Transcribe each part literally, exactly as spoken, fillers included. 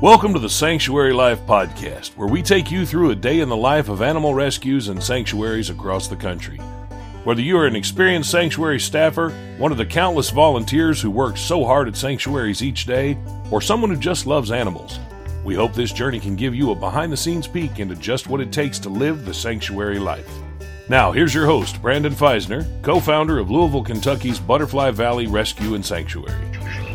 Welcome to the Sanctuary Life Podcast, where we take you through a day in the life of animal rescues and sanctuaries across the country. Whether you are an experienced sanctuary staffer, one of the countless volunteers who work so hard at sanctuaries each day, or someone who just loves animals, we hope this journey can give you a behind-the-scenes peek into just what it takes to live the sanctuary life. Now, here's your host, Brandon Feisner, co-founder of Louisville, Kentucky's Butterfly Valley Rescue and Sanctuary.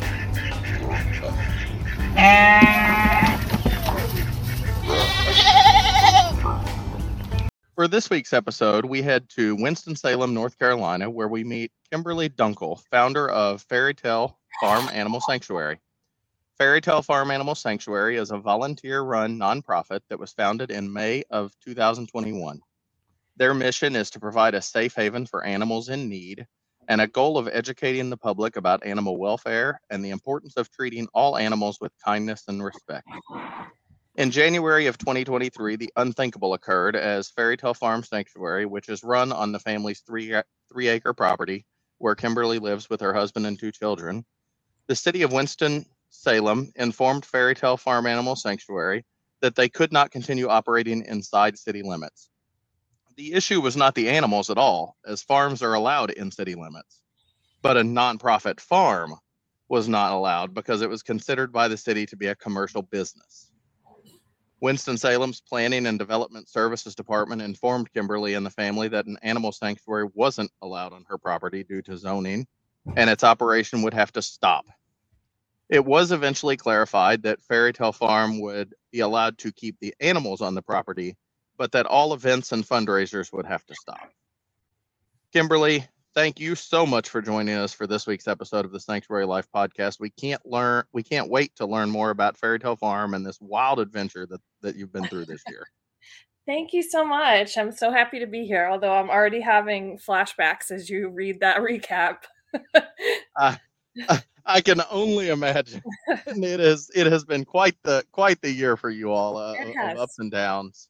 For this week's episode, we head to Winston-Salem, North Carolina, where we meet Kimberly Dunkel, founder of Fairytale Farm Animal Sanctuary. Fairytale Farm Animal Sanctuary is a volunteer-run nonprofit that was founded in May of two thousand twenty-one. Their mission is to provide a safe haven for animals in need and a goal of educating the public about animal welfare and the importance of treating all animals with kindness and respect. In January of twenty twenty-three, the unthinkable occurred as Fairytale Farm Sanctuary, which is run on the family's three, three acre property where Kimberly lives with her husband and two children. The city of Winston-Salem informed Fairytale Farm Animal Sanctuary that they could not continue operating inside city limits. The issue was not the animals at all, as farms are allowed in city limits, but a nonprofit farm was not allowed because it was considered by the city to be a commercial business. Winston-Salem's Planning and Development Services Department informed Kimberly and the family that an animal sanctuary wasn't allowed on her property due to zoning, and its operation would have to stop. It was eventually clarified that Fairytale Farm would be allowed to keep the animals on the property, but that all events and fundraisers would have to stop. Kimberly, thank you so much for joining us for this week's episode of the Sanctuary Life Podcast. We can't learn, we can't wait to learn more about Fairytale Farm and this wild adventure that, that you've been through this year. Thank you so much. I'm so happy to be here, although I'm already having flashbacks as you read that recap. uh, I, I can only imagine. It is. It has been quite the quite the year for you all, uh, of ups and downs.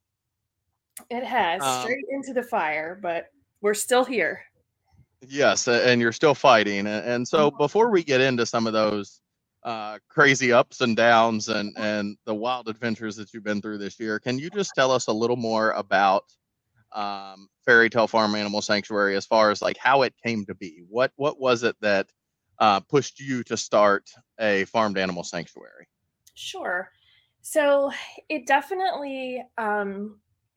It has um, straight into the fire, but we're still here. Yes, and you're still fighting. And so before we get into some of those uh, crazy ups and downs and, and the wild adventures that you've been through this year, can you just tell us a little more about um, Fairytale Farm Animal Sanctuary as far as like how it came to be? What what was it that uh, pushed you to start a farmed animal sanctuary? Sure. So it definitely um,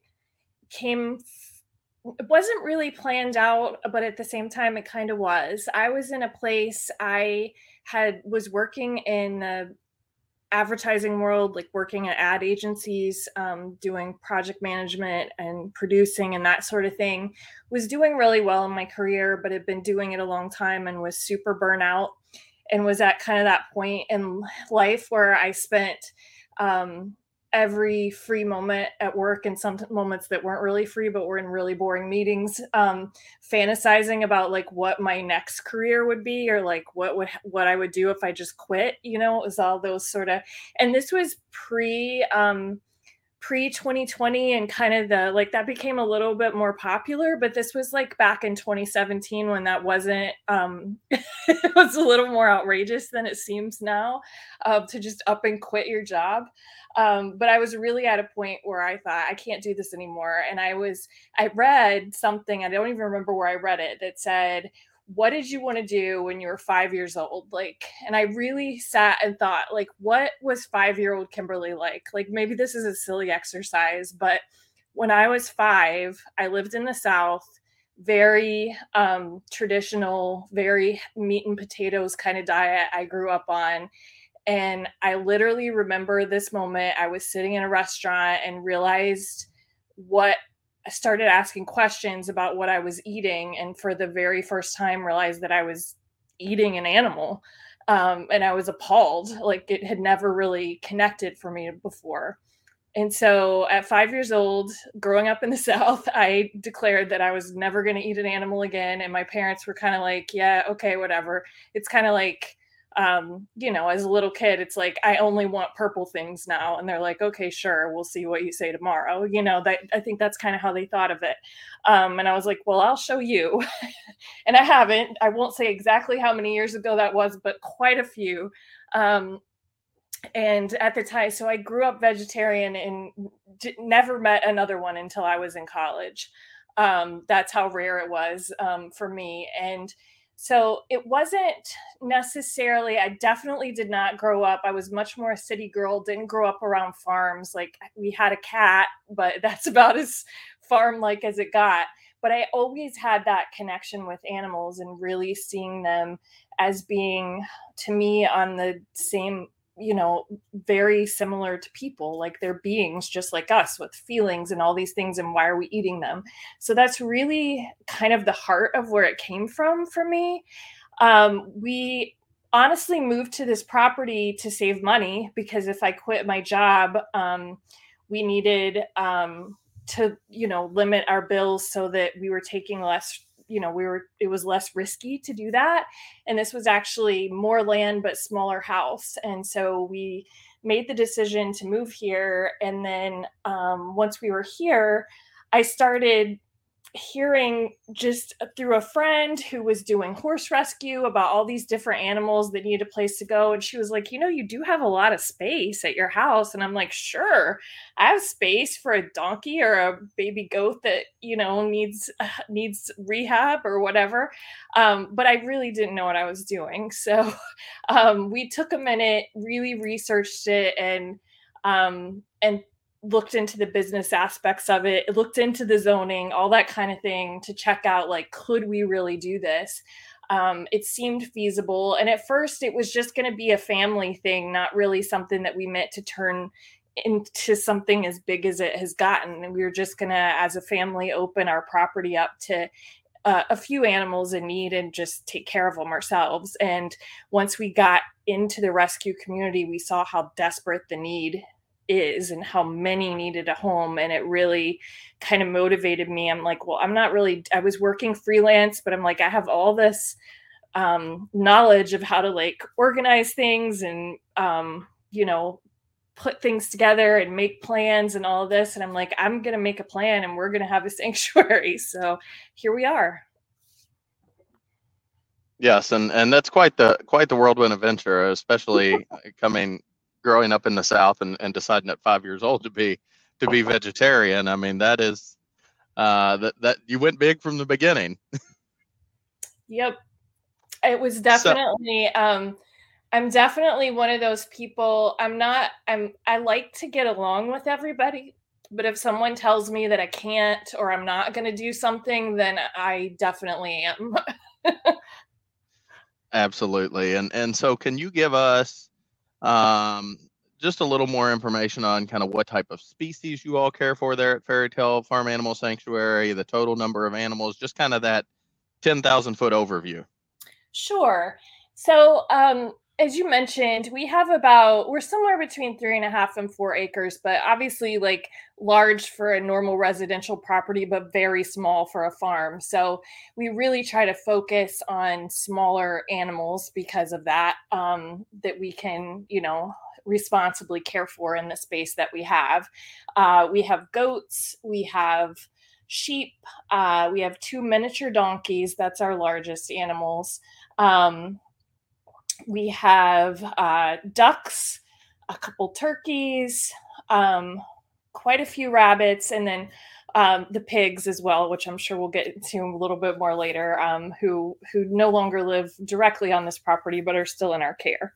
came It wasn't really planned out, but at the same time, it kind of was. I was in a place I had was working in the advertising world, like working at ad agencies, um, doing project management and producing and that sort of thing. Was doing really well in my career, but had been doing it a long time and was super burnout and was at kind of that point in life where I spent um, every free moment at work and some moments that weren't really free, but were in really boring meetings, um, fantasizing about like what my next career would be or like what would, what I would do if I just quit, you know, it was all those sort of, and this was pre, um, pre twenty twenty and kind of the, like that became a little bit more popular, but this was like back in twenty seventeen when that wasn't, um, it was a little more outrageous than it seems now, uh, to just up and quit your job. Um, but I was really at a point where I thought I can't do this anymore. And I was, I read something, I don't even remember where I read it, that said, what did you want to do when you were five years old? Like, and I really sat and thought, like, what was five-year-old Kimberly like? Like, maybe this is a silly exercise, but when I was five, I lived in the South, very um, traditional, very meat and potatoes kind of diet I grew up on. And I literally remember this moment. I was sitting in a restaurant and realized what I started asking questions about what I was eating. And for the very first time, realized that I was eating an animal. Um, and I was appalled. Like it had never really connected for me before. And so at five years old, growing up in the South, I declared that I was never going to eat an animal again. And my parents were kind of like, yeah, okay, whatever. It's kind of like, Um, you know, as a little kid, it's like, I only want purple things now. And they're like, okay, sure. We'll see what you say tomorrow. You know, that I think that's kind of how they thought of it. Um, and I was like, well, I'll show you. And I haven't, I won't say exactly how many years ago that was, but quite a few. Um, And at the time, so I grew up vegetarian and d- never met another one until I was in college. Um, that's how rare it was um, for me. And so it wasn't necessarily, I definitely did not grow up. I was much more a city girl, didn't grow up around farms. Like we had a cat, but that's about as farm like as it got. But I always had that connection with animals and really seeing them as being, to me, on the same, you know, very similar to people. Like they're beings just like us with feelings and all these things. And why are we eating them? So that's really kind of the heart of where it came from for me. Um, we honestly moved to this property to save money because if I quit my job, um, we needed um, to, you know, limit our bills so that we were taking less, you know, we were, it was less risky to do that. And this was actually more land, but smaller house. And so we made the decision to move here. And then um, once we were here, I started hearing just through a friend who was doing horse rescue about all these different animals that need a place to go. And she was like, you know, you do have a lot of space at your house. And I'm like, sure, I have space for a donkey or a baby goat that, you know, needs, uh, needs rehab or whatever. Um, but I really didn't know what I was doing. So um, we took a minute, really researched it and, um, and looked into the business aspects of it, looked into the zoning, all that kind of thing to check out, like, could we really do this? Um, it seemed feasible. And at first it was just going to be a family thing, not really something that we meant to turn into something as big as it has gotten. And we were just going to, as a family, open our property up to uh, a few animals in need and just take care of them ourselves. And once we got into the rescue community, we saw how desperate the need is and how many needed a home. And it really kind of motivated me. I'm like, well, I'm not really, I was working freelance, but I'm like, I have all this um, knowledge of how to like organize things and, um, you know, put things together and make plans and all of this. And I'm like, I'm going to make a plan and we're going to have a sanctuary. So here we are. Yes. And, and that's quite the, quite the whirlwind adventure, especially coming, growing up in the South and, and deciding at five years old to be, to be vegetarian. I mean, that is, uh, that, that you went big from the beginning. Yep. It was definitely, so, um, I'm definitely one of those people. I'm not, I'm, I like to get along with everybody, but if someone tells me that I can't, or I'm not going to do something, then I definitely am. Absolutely. And, and so can you give us, um, just a little more information on kind of what type of species you all care for there at Fairy Tale Farm Animal Sanctuary, the total number of animals, just kind of that ten thousand foot overview. Sure. So, um, as you mentioned, we have about, we're somewhere between three and a half and four acres, but obviously like large for a normal residential property, but very small for a farm. So we really try to focus on smaller animals because of that, um, that we can, you know, responsibly care for in the space that we have. Uh, we have goats, we have sheep, uh, we have two miniature donkeys. That's our largest animals. Um, We have uh, ducks, a couple turkeys, um, quite a few rabbits, and then um, the pigs as well, which I'm sure we'll get into a little bit more later, um, who who no longer live directly on this property, but are still in our care.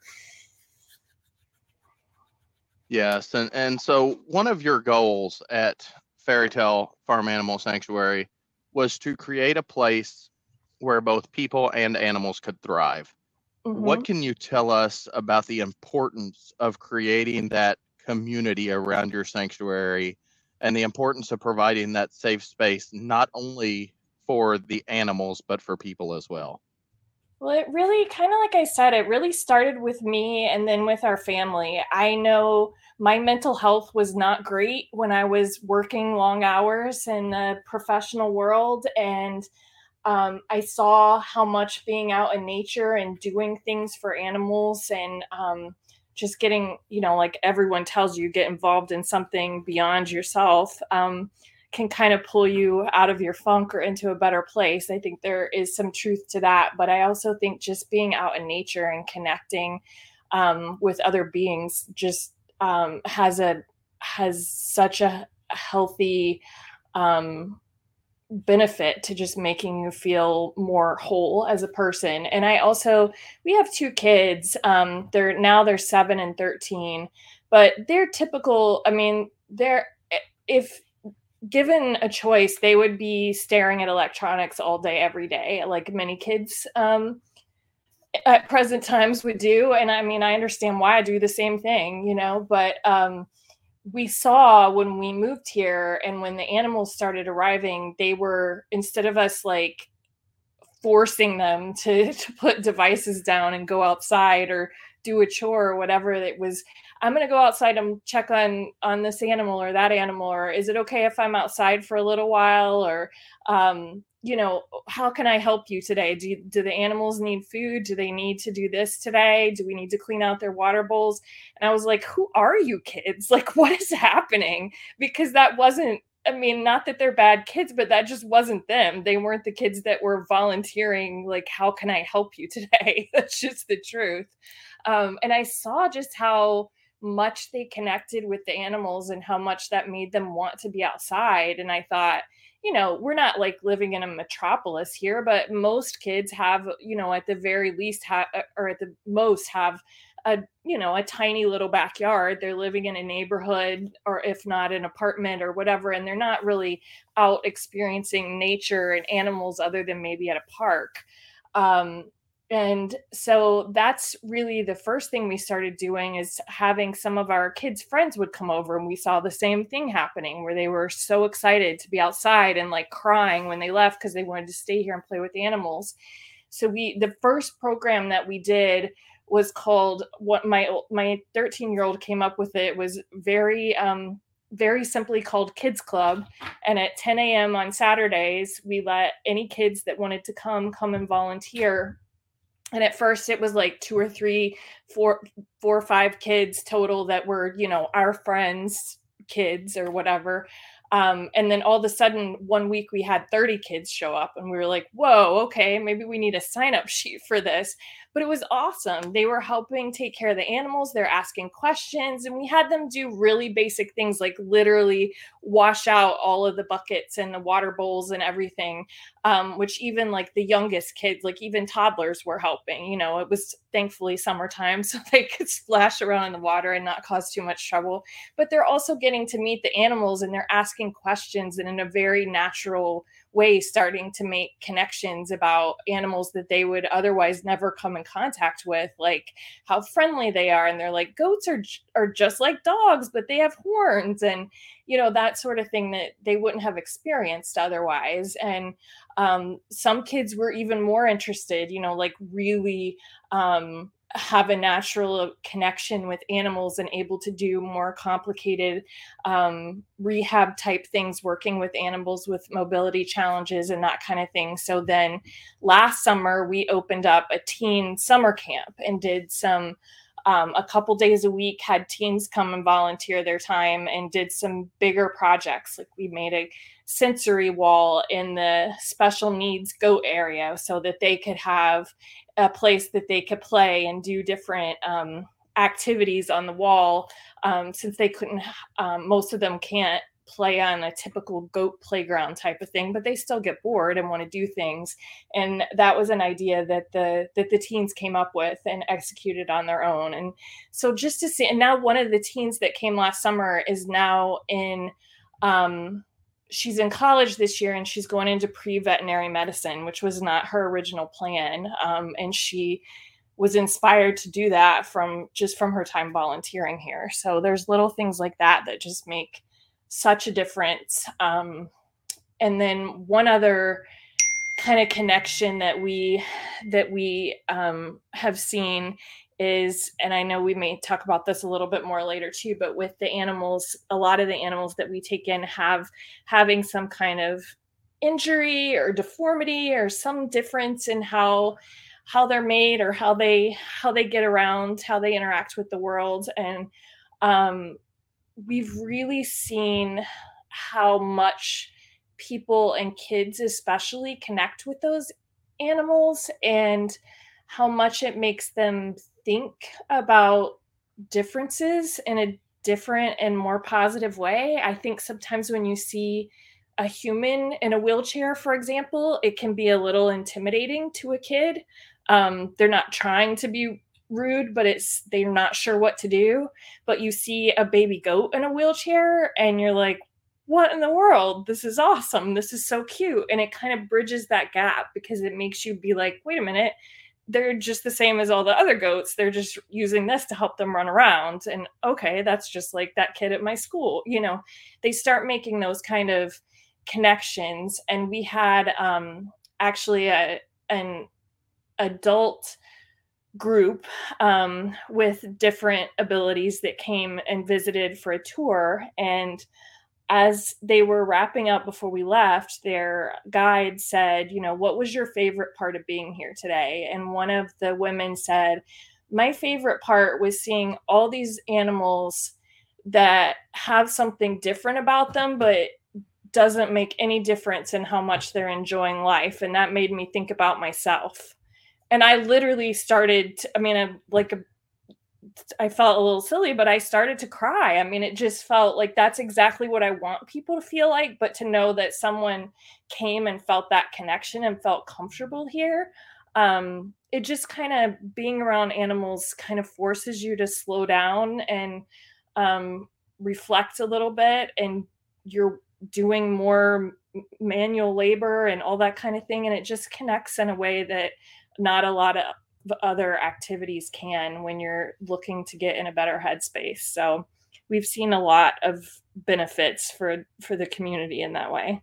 Yes, and, and so one of your goals at Fairy Tale Farm Animal Sanctuary was to create a place where both people and animals could thrive. Mm-hmm. What can you tell us about the importance of creating that community around your sanctuary and the importance of providing that safe space, not only for the animals, but for people as well? Well, it really kind of, like I said, it really started with me and then with our family. I know my mental health was not great when I was working long hours in the professional world, and Um, I saw how much being out in nature and doing things for animals and um, just getting, you know, like everyone tells you, get involved in something beyond yourself um, can kind of pull you out of your funk or into a better place. I think there is some truth to that. But I also think just being out in nature and connecting um, with other beings just um, has a has such a healthy um, benefit to just making you feel more whole as a person. And I also, we have two kids. Um, they're now they're seven and thirteen, but they're typical. I mean, they're if given a choice, they would be staring at electronics all day, every day, like many kids um, at present times would do. And I mean, I understand why. I do the same thing, you know, but um, we saw when we moved here and when the animals started arriving, they were, instead of us like forcing them to, to put devices down and go outside or do a chore or whatever, it was, I'm going to go outside and check on, on this animal or that animal, or is it okay if I'm outside for a little while? Or, um, you know, how can I help you today? Do, you, do the animals need food? Do they need to do this today? Do we need to clean out their water bowls? And I was like, who are you kids? Like, what is happening? Because that wasn't, I mean, not that they're bad kids, but that just wasn't them. They weren't the kids that were volunteering. Like, how can I help you today? That's just the truth. Um, and I saw just how much they connected with the animals and how much that made them want to be outside. And I thought, you know, we're not like living in a metropolis here, but most kids have, you know, at the very least have, or at the most have a, you know, a tiny little backyard. They're living in a neighborhood, or if not an apartment or whatever, and they're not really out experiencing nature and animals other than maybe at a park. Um, And so that's really the first thing we started doing, is having some of our kids' friends would come over, and we saw the same thing happening where they were so excited to be outside and like crying when they left because they wanted to stay here and play with the animals. So we, the first program that we did was called, what my, my thirteen year old came up with. It was very, um, very simply called Kids Club. And at ten a.m. on Saturdays, we let any kids that wanted to come, come and volunteer. And at first it was like two or three, four, four or five kids total that were, you know, our friends' kids or whatever. Um, and then all of a sudden one week we had thirty kids show up, and we were like, whoa, okay, maybe we need a sign up sheet for this. But it was awesome. They were helping take care of the animals. They're asking questions, and we had them do really basic things like literally wash out all of the buckets and the water bowls and everything, um, which even like the youngest kids, like even toddlers, were helping. You know, it was thankfully summertime, so they could splash around in the water and not cause too much trouble. But they're also getting to meet the animals, and they're asking questions, and in a very natural way starting to make connections about animals that they would otherwise never come in contact with, like how friendly they are. And they're like, goats are are just like dogs, but they have horns, and you know, that sort of thing that they wouldn't have experienced otherwise. And um, some kids were even more interested, you know, like really um, have a natural connection with animals and able to do more complicated um, rehab type things, working with animals with mobility challenges and that kind of thing. So then last summer we opened up a teen summer camp and did some um, a couple days a week, had teens come and volunteer their time, and did some bigger projects. Like we made a sensory wall in the special needs goat area so that they could have a place that they could play and do different um, activities on the wall, um, since they couldn't, um, most of them can't play on a typical goat playground type of thing, but they still get bored and want to do things. And that was an idea that the that the teens came up with and executed on their own. And so just to see, and now one of the teens that came last summer is now in um she's in college this year, and she's going into pre-veterinary medicine, which was not her original plan. Um, and she was inspired to do that from just from her time volunteering here. So there's little things like that that just make such a difference. Um, and then one other kind of connection that we that we um, have seen is, and I know we may talk about this a little bit more later too, but with the animals, a lot of the animals that we take in have having some kind of injury or deformity or some difference in how how they're made, or how they how they get around, how they interact with the world. And um, we've really seen how much people and kids especially connect with those animals, and how much it makes them think about differences in a different and more positive way. I think sometimes when you see a human in a wheelchair, for example, it can be a little intimidating to a kid. Um, they're not trying to be rude, but it's they're not sure what to do. But you see a baby goat in a wheelchair and you're like, what in the world? This is awesome. This is so cute. And it kind of bridges that gap because it makes you be like, wait a minute, they're just the same as all the other goats. They're just using this to help them run around. And okay, that's just like that kid at my school. You know, they start making those kind of connections. And we had um, actually a, an adult group um, with different abilities that came and visited for a tour. And as they were wrapping up before we left, their guide said, you know, what was your favorite part of being here today? And one of the women said, my favorite part was seeing all these animals that have something different about them, but doesn't make any difference in how much they're enjoying life. And that made me think about myself. And I literally started, to, I mean, I, like, a, I felt a little silly, but I started to cry. I mean, it just felt like that's exactly what I want people to feel like. But to know that someone came and felt that connection and felt comfortable here, um, it just kind of being around animals kind of forces you to slow down and um, reflect a little bit. And you're doing more manual labor and all that kind of thing. And it just connects in a way that not a lot of other activities can when you're looking to get in a better headspace. So we've seen a lot of benefits for, for the community in that way.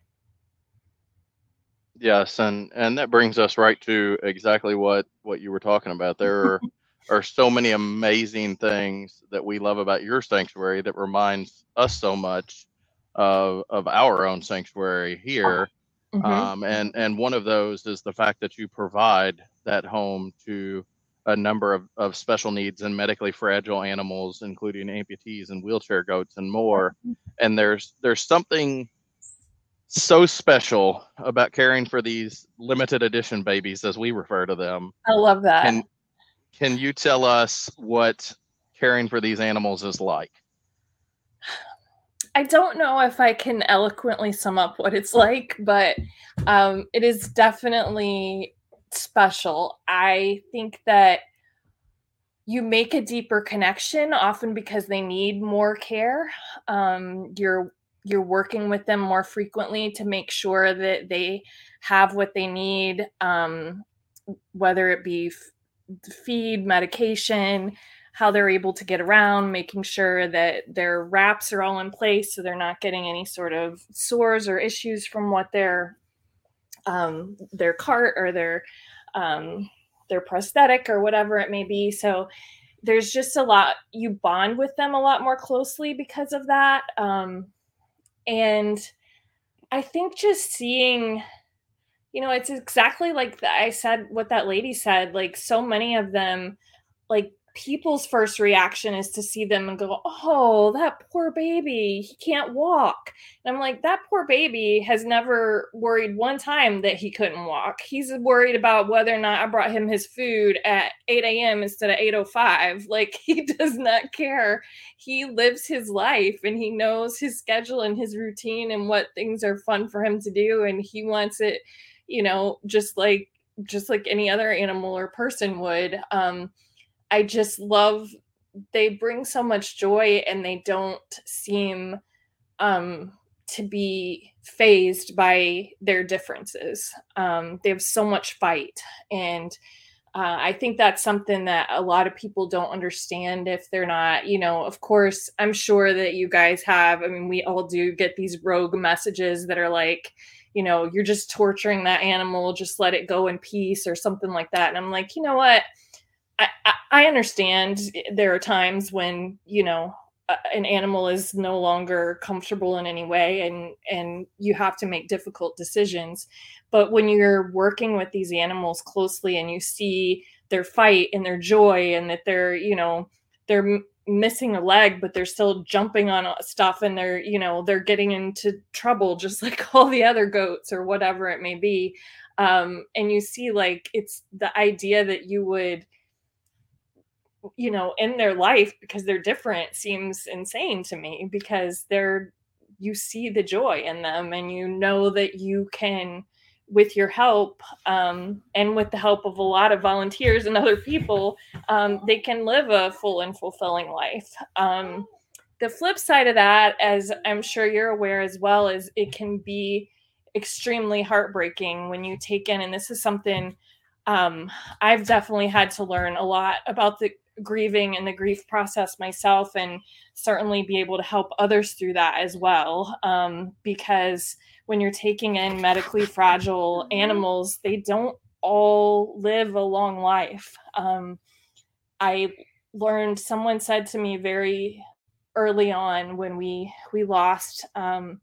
Yes. And, and that brings us right to exactly what, what you were talking about. There are, are so many amazing things that we love about your sanctuary that reminds us so much of, of our own sanctuary here. Mm-hmm. Um, and, and one of those is the fact that you provide that home to a number of, of special needs and medically fragile animals, including amputees and wheelchair goats and more. And there's there's something so special about caring for these limited edition babies, as we refer to them. I love that. Can, can you tell us what caring for these animals is like? I don't know if I can eloquently sum up what it's like, but um, it is definitely special. I think that you make a deeper connection often because they need more care. Um, you're you're working with them more frequently to make sure that they have what they need, um, whether it be f- feed, medication, how they're able to get around, making sure that their wraps are all in place so they're not getting any sort of sores or issues from what their um, their cart or their um, their prosthetic or whatever it may be. So there's just a lot, you bond with them a lot more closely because of that. Um, and I think just seeing, you know, it's exactly like the, I said, what that lady said, like so many of them, like people's first reaction is to see them and go, oh, that poor baby, he can't walk. And I'm like, that poor baby has never worried one time that he couldn't walk. He's worried about whether or not I brought him his food at eight a.m. instead of eight oh five. Like, he does not care. He lives his life and he knows his schedule and his routine and what things are fun for him to do. And he wants it, you know, just like, just like any other animal or person would. Um, I just love, they bring so much joy and they don't seem um, to be fazed by their differences. Um, they have so much fight. And uh, I think that's something that a lot of people don't understand if they're not, you know, of course, I'm sure that you guys have, I mean, we all do get these rogue messages that are like, you know, you're just torturing that animal, just let it go in peace or something like that. And I'm like, you know what? I, I understand there are times when, you know, an animal is no longer comfortable in any way and, and you have to make difficult decisions. But when you're working with these animals closely and you see their fight and their joy and that they're, you know, they're m- missing a leg, but they're still jumping on stuff and they're, you know, they're getting into trouble just like all the other goats or whatever it may be. Um, and you see like, it's the idea that you would you know, in their life because they're different seems insane to me, because they're, you see the joy in them, and you know that you can, with your help, um, and with the help of a lot of volunteers and other people, um, they can live a full and fulfilling life. Um, the flip side of that, as I'm sure you're aware as well, is it can be extremely heartbreaking when you take in, and this is something um, I've definitely had to learn a lot about the grieving and the grief process myself, and certainly be able to help others through that as well. Um, because when you're taking in medically fragile animals, they don't all live a long life. Um, I learned, someone said to me very early on when we we lost um,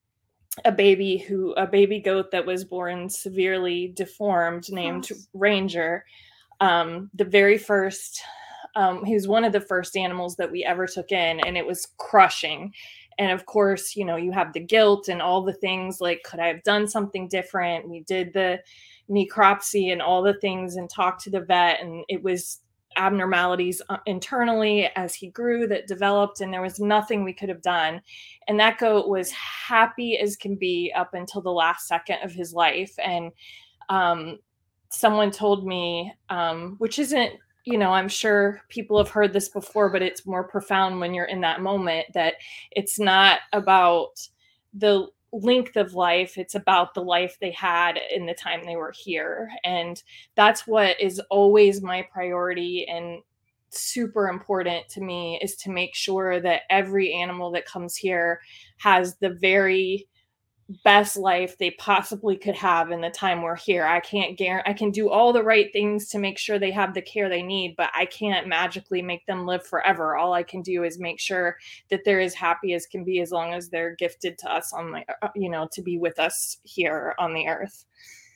a baby who a baby goat that was born severely deformed, named yes. Ranger. Um, the very first, um, he was one of the first animals that we ever took in, and it was crushing. And of course, you know, you have the guilt and all the things like, could I have done something different? We did the necropsy and all the things and talked to the vet, and it was abnormalities internally as he grew that developed, and there was nothing we could have done. And that goat was happy as can be up until the last second of his life. And um, someone told me, um, which isn't, you know, I'm sure people have heard this before, but it's more profound when you're in that moment, that it's not about the length of life, it's about the life they had in the time they were here. And that's what is always my priority and super important to me, is to make sure that every animal that comes here has the very best life they possibly could have in the time we're here. I can't guarantee, I can do all the right things to make sure they have the care they need, but I can't magically make them live forever. All I can do is make sure that they're as happy as can be, as long as they're gifted to us on the, you know, to be with us here on the earth.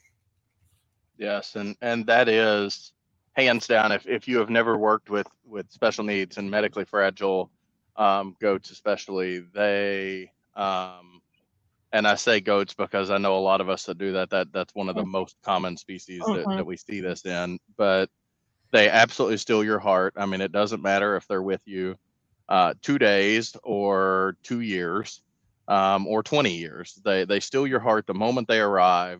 Yes. And, and that is hands down. If, if you have never worked with, with special needs and medically fragile um, goats, especially, they, um, and I say goats because I know a lot of us that do that. That that's one of the most common species that, Mhm. that we see this in. But they absolutely steal your heart. I mean, it doesn't matter if they're with you uh, two days or two years um, or twenty years. They they steal your heart the moment they arrive,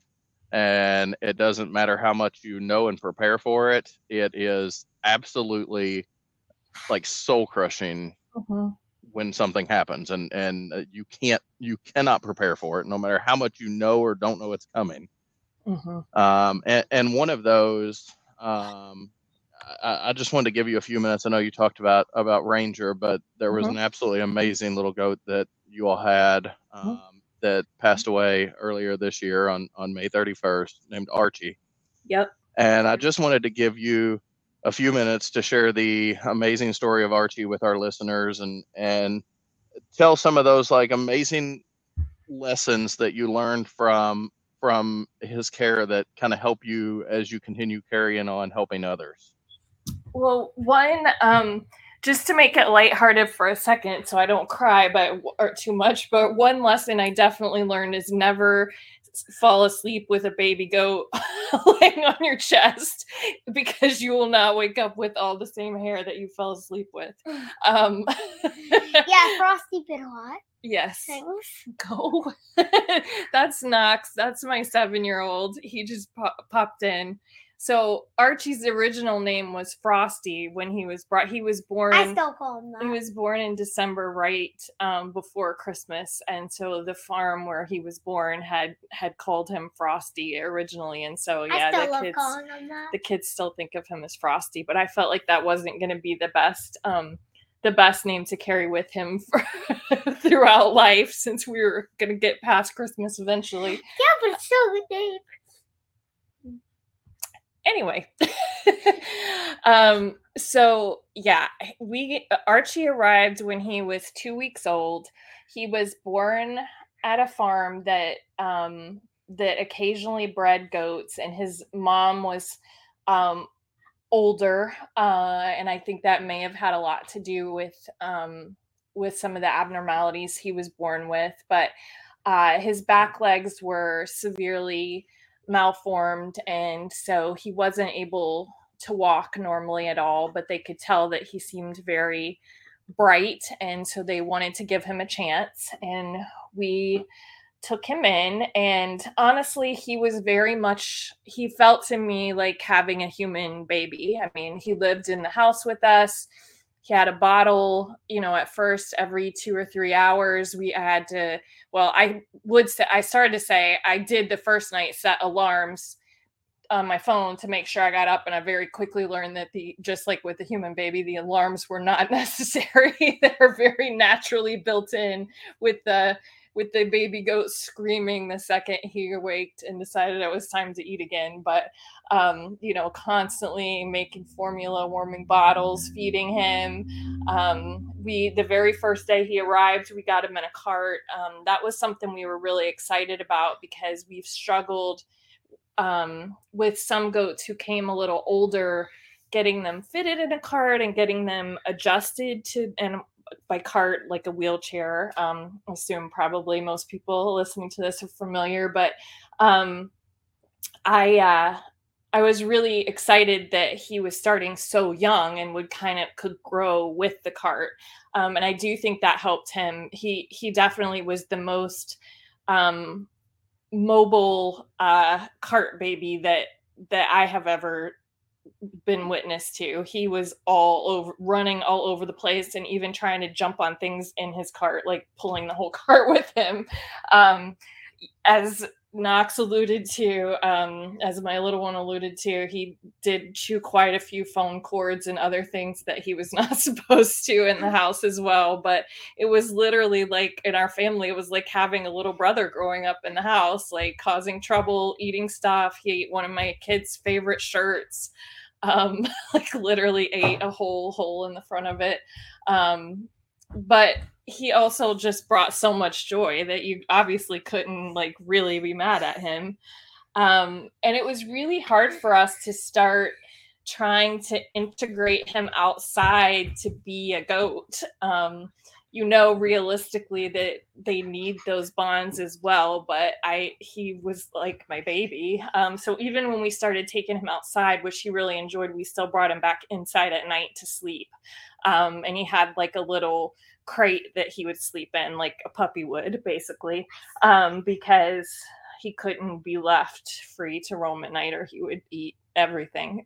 and it doesn't matter how much you know and prepare for it. It is absolutely like soul crushing. Mhm. When something happens, and and uh, you can't you cannot prepare for it, no matter how much you know or don't know it's coming. Mm-hmm. Um, and, and one of those, um, I, I just wanted to give you a few minutes. I know you talked about about Ranger, but there was Mm-hmm. an absolutely amazing little goat that you all had um, that passed away earlier this year on on May thirty-first, named Archie. Yep. And I just wanted to give you a few minutes to share the amazing story of Archie with our listeners, and and tell some of those like amazing lessons that you learned from from his care that kind of help you as you continue carrying on helping others. Well, one, um, just to make it lighthearted for a second, so I don't cry, but or too much. But one lesson I definitely learned is never fall asleep with a baby goat laying on your chest, because you will not wake up with all the same hair that you fell asleep with. Um, yeah, Frosty bit a lot. Yes. Thanks. Go. That's Knox. That's my seven-year-old. He just pop- popped in. So Archie's original name was Frosty when he was brought. He was born. I still call him that. He was born in December, right um, before Christmas, and so the farm where he was born had had called him Frosty originally, and so yeah, I still the love kids, calling him that. the kids still think of him as Frosty. But I felt like that wasn't going to be the best, um, the best name to carry with him for throughout life, since we were going to get past Christmas eventually. Yeah, but it's still a good name. Anyway, um, so yeah, we Archie arrived when he was two weeks old. He was born at a farm that um, that occasionally bred goats, and his mom was um, older, uh, and I think that may have had a lot to do with um, with some of the abnormalities he was born with. But uh, his back legs were severely malformed, and so he wasn't able to walk normally at all, but they could tell that he seemed very bright, and so they wanted to give him a chance, and we took him in, and honestly, he was very much, he felt to me like having a human baby. I mean, he lived in the house with us. He had a bottle, you know, at first every two or three hours. We had to, well, I would say, I started to say, I did the first night set alarms on my phone to make sure I got up, and I very quickly learned that the, just like with the human baby, the alarms were not necessary. They're very naturally built in with the, with the baby goat screaming the second he awaked and decided it was time to eat again. But, um, you know, constantly making formula, warming bottles, feeding him. Um, we, the very first day he arrived, we got him in a cart. Um, that was something we were really excited about, because we've struggled um, with some goats who came a little older, getting them fitted in a cart and getting them adjusted to, and by cart, like a wheelchair. Um, I assume probably most people listening to this are familiar, but um, I uh, I was really excited that he was starting so young and would kind of could grow with the cart. Um, and I do think that helped him. He he definitely was the most um, mobile uh, cart baby that that I have ever been witness to. He was all over, running all over the place, and even trying to jump on things in his cart, like pulling the whole cart with him. Um, as Knox alluded to, um, as my little one alluded to, he did chew quite a few phone cords and other things that he was not supposed to in the house as well. But it was literally like, in our family, it was like having a little brother growing up in the house, like causing trouble, eating stuff. He ate one of my kids' favorite shirts. Um, like literally ate a whole hole in the front of it. Um, but he also just brought so much joy that you obviously couldn't like really be mad at him. Um, and it was really hard for us to start trying to integrate him outside to be a goat. Um, you know, realistically that they need those bonds as well, but I, he was like my baby. Um, so even when we started taking him outside, which he really enjoyed, we still brought him back inside at night to sleep. Um, and he had like a little crate that he would sleep in, like a puppy would, basically, um, because he couldn't be left free to roam at night, or he would eat everything.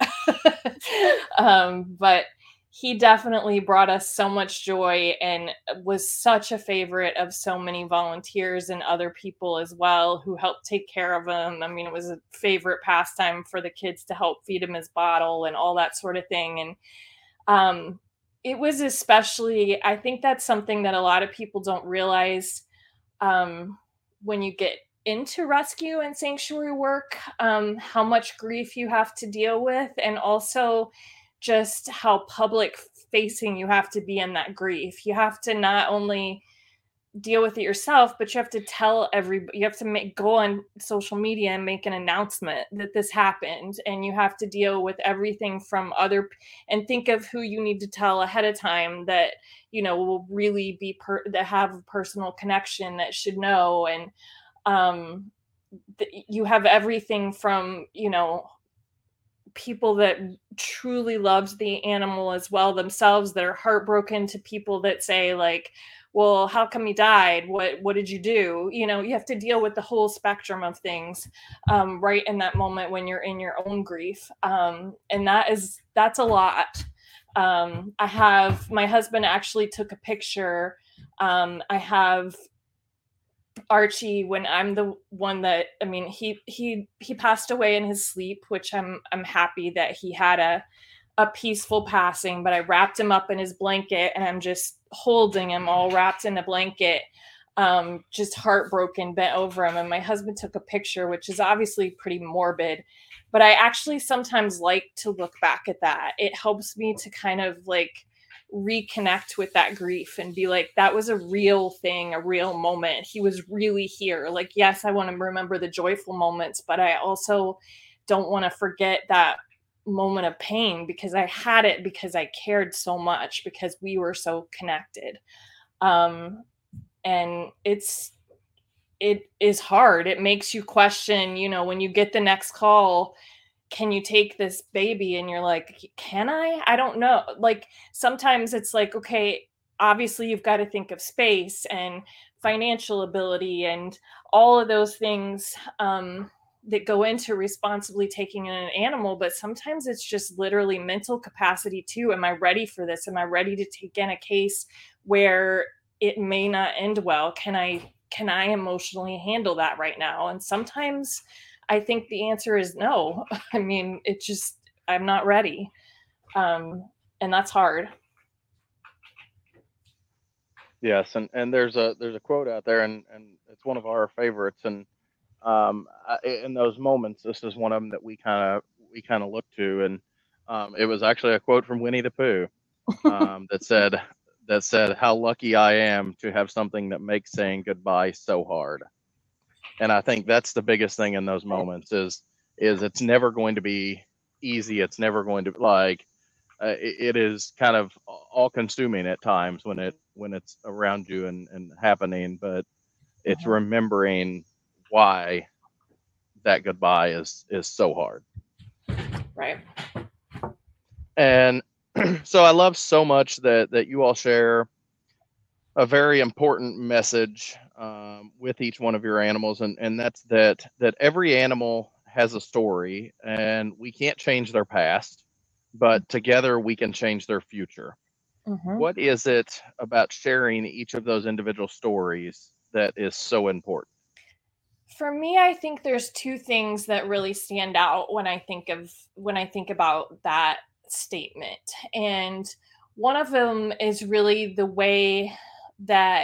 um, but he definitely brought us so much joy and was such a favorite of so many volunteers and other people as well who helped take care of him. I mean, it was a favorite pastime for the kids to help feed him his bottle and all that sort of thing. And um, it was especially, I think that's something that a lot of people don't realize um, when you get into rescue and sanctuary work, um, how much grief you have to deal with, and also just how public facing you have to be in that grief. You have to not only deal with it yourself, but you have to tell everybody, you have to make, go on social media and make an announcement that this happened. And you have to deal with everything from other, and think of who you need to tell ahead of time that, you know, will really be, per, that have a personal connection, that should know. And um, th- you have everything from, you know, people that truly loved the animal as well themselves, that are heartbroken, to people that say like, well, how come he died? What, what did you do? You know, you have to deal with the whole spectrum of things um, right in that moment when you're in your own grief. Um, and that is, that's a lot. Um, I have, my husband actually took a picture. Um, I have Archie, when I'm the one that, I mean, he, he, he passed away in his sleep, which I'm, I'm happy that he had a, a peaceful passing, but I wrapped him up in his blanket and I'm just holding him all wrapped in a blanket, um, just heartbroken, bent over him. And my husband took a picture, which is obviously pretty morbid, but I actually sometimes like to look back at that. It helps me to kind of like reconnect with that grief and be like, that was a real thing, a real moment. He was really here. Like, yes, I want to remember the joyful moments, but I also don't want to forget that moment of pain, because I had it because I cared so much, because we were so connected. Um, and it's, it is hard. It makes you question, you know, when you get the next call, can you take this baby? And you're like, can I? I don't know. Like sometimes it's like, okay, obviously you've got to think of space and financial ability and all of those things um, that go into responsibly taking in an animal. But sometimes it's just literally mental capacity too. Am I ready for this? Am I ready to take in a case where it may not end well? Can I, can I emotionally handle that right now? And sometimes I think the answer is no. I mean, it just, I'm not ready. Um, and that's hard. Yes, and, and there's a there's a quote out there, and, and it's one of our favorites. And um, in those moments, this is one of them that we kind of we kind of look to, and um, it was actually a quote from Winnie the Pooh um, that said that said, "How lucky I am to have something that makes saying goodbye so hard." And I think that's the biggest thing in those moments is is it's never going to be easy. It's never going to like. Uh, it, it is kind of all consuming at times when it when it's around you and, and happening, but it's mm-hmm. remembering why that goodbye is is so hard. Right. And so I love so much that that you all share a very important message um, with each one of your animals, and and that's that that every animal has a story, and we can't change their past, but together we can change their future. Mm-hmm. What is it about sharing each of those individual stories that is so important? For me, I think there's two things that really stand out when I think of when I think about that statement. And one of them is really the way that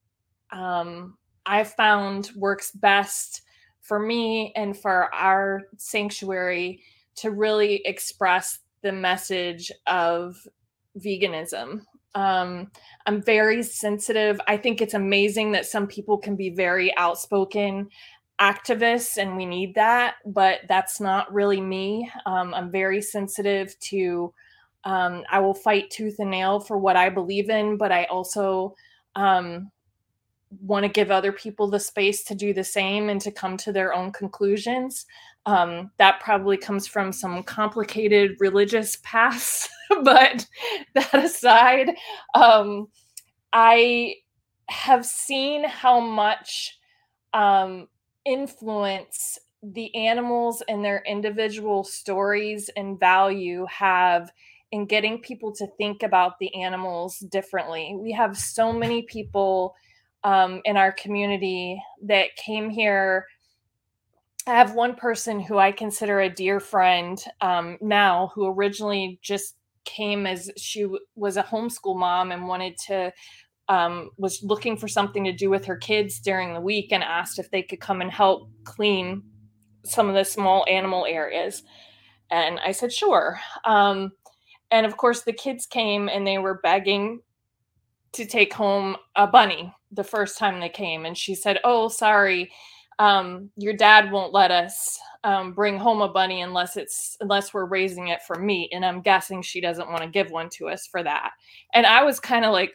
um, I found works best for me and for our sanctuary to really express the message of veganism. Um, I'm very sensitive. I think it's amazing that some people can be very outspoken activists, and we need that, but that's not really me. Um, I'm very sensitive to, um, I will fight tooth and nail for what I believe in, but I also um, want to give other people the space to do the same and to come to their own conclusions. Um, that probably comes from some complicated religious paths, but that aside, um, I have seen how much um, influence the animals and their individual stories and value have in getting people to think about the animals differently. We have so many people um, in our community that came here. I have one person who I consider a dear friend um, now, who originally just came as she w- was a homeschool mom and wanted to, um, was looking for something to do with her kids during the week and asked if they could come and help clean some of the small animal areas. And I said, sure. Um, and of course the kids came and they were begging to take home a bunny the first time they came. And she said, oh, sorry. Um, your dad won't let us um, bring home a bunny unless it's unless we're raising it for meat. And I'm guessing she doesn't want to give one to us for that. And I was kind of like,